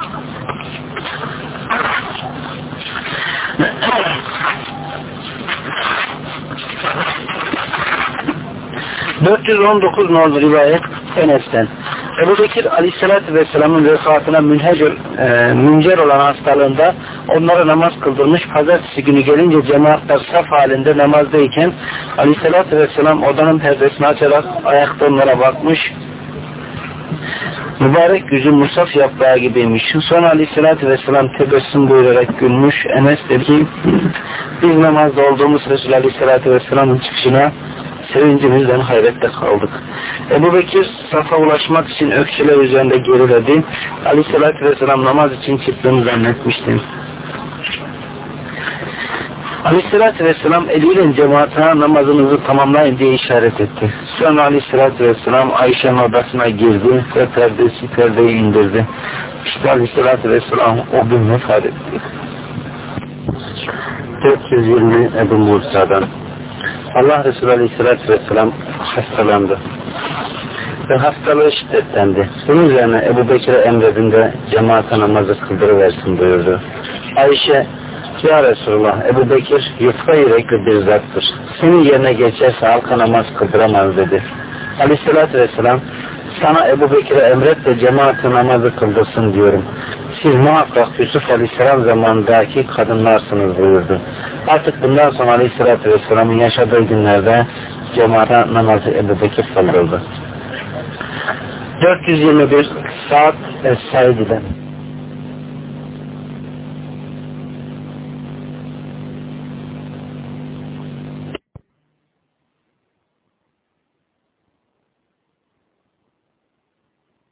...419 nolu rivayet Enes'ten. Ebu Bekir Aleyhisselatü Vesselam'ın vefatına müncer olan hastalığında onlara namaz kıldırmış. Pazartesi günü gelince cemaatler saf halinde namazdayken Aleyhisselatü Vesselam odanın perdesini açarak ayakta onlara bakmış. Mübarek yüzü musaf yaprağı gibiymiş. Sonra Aleyhisselatü Vesselam tebessüm buyurarak gülmüş. Enes dedi ki, biz namazda olduğumuz Resulü Aleyhisselatü Vesselam'ın çıkışına sevincimizden hayrette kaldık. Ebu Bekir safa ulaşmak için ökçeler üzerinde geriledi. Aleyhisselatü Vesselam namaz için çıktığını zannetmiştim. Aleyhisselatü Vesselam eliyle cemaatine namazınızı tamamlayın diye işaret etti. Sonra Aleyhisselatü Vesselam Ayşe'nin odasına girdi ve perdeyi indirdi. İşte Aleyhisselatü Vesselam o gün vefat etti. 420 Ebu Musa'dan. Allah Resulü Aleyhisselatü Vesselam hastalandı ve hastalığı şiddetlendi. Bunun üzerine Ebu Bekir'e emredinde cemaate namazı kıldırıversin buyurdu. Ayşe, ya Resulullah, Ebu Bekir yufka yürekli bir zattır. Senin yerine geçerse halka namaz kıldıramaz dedi. Aleyhisselatü Vesselam, sana Ebu Bekir'e emret de cemaate namazı kıldırsın diyorum. Siz muhakkak Yusuf Aleyhisselam zamanındaki kadınlarsınız buyurdu. Artık bundan sonra Aleyhisselatü Vesselam'ın yaşadığı günlerde cemaate namazı Ebu Bekir kıldırdı. 421 Sa'd Es-Saidi'den.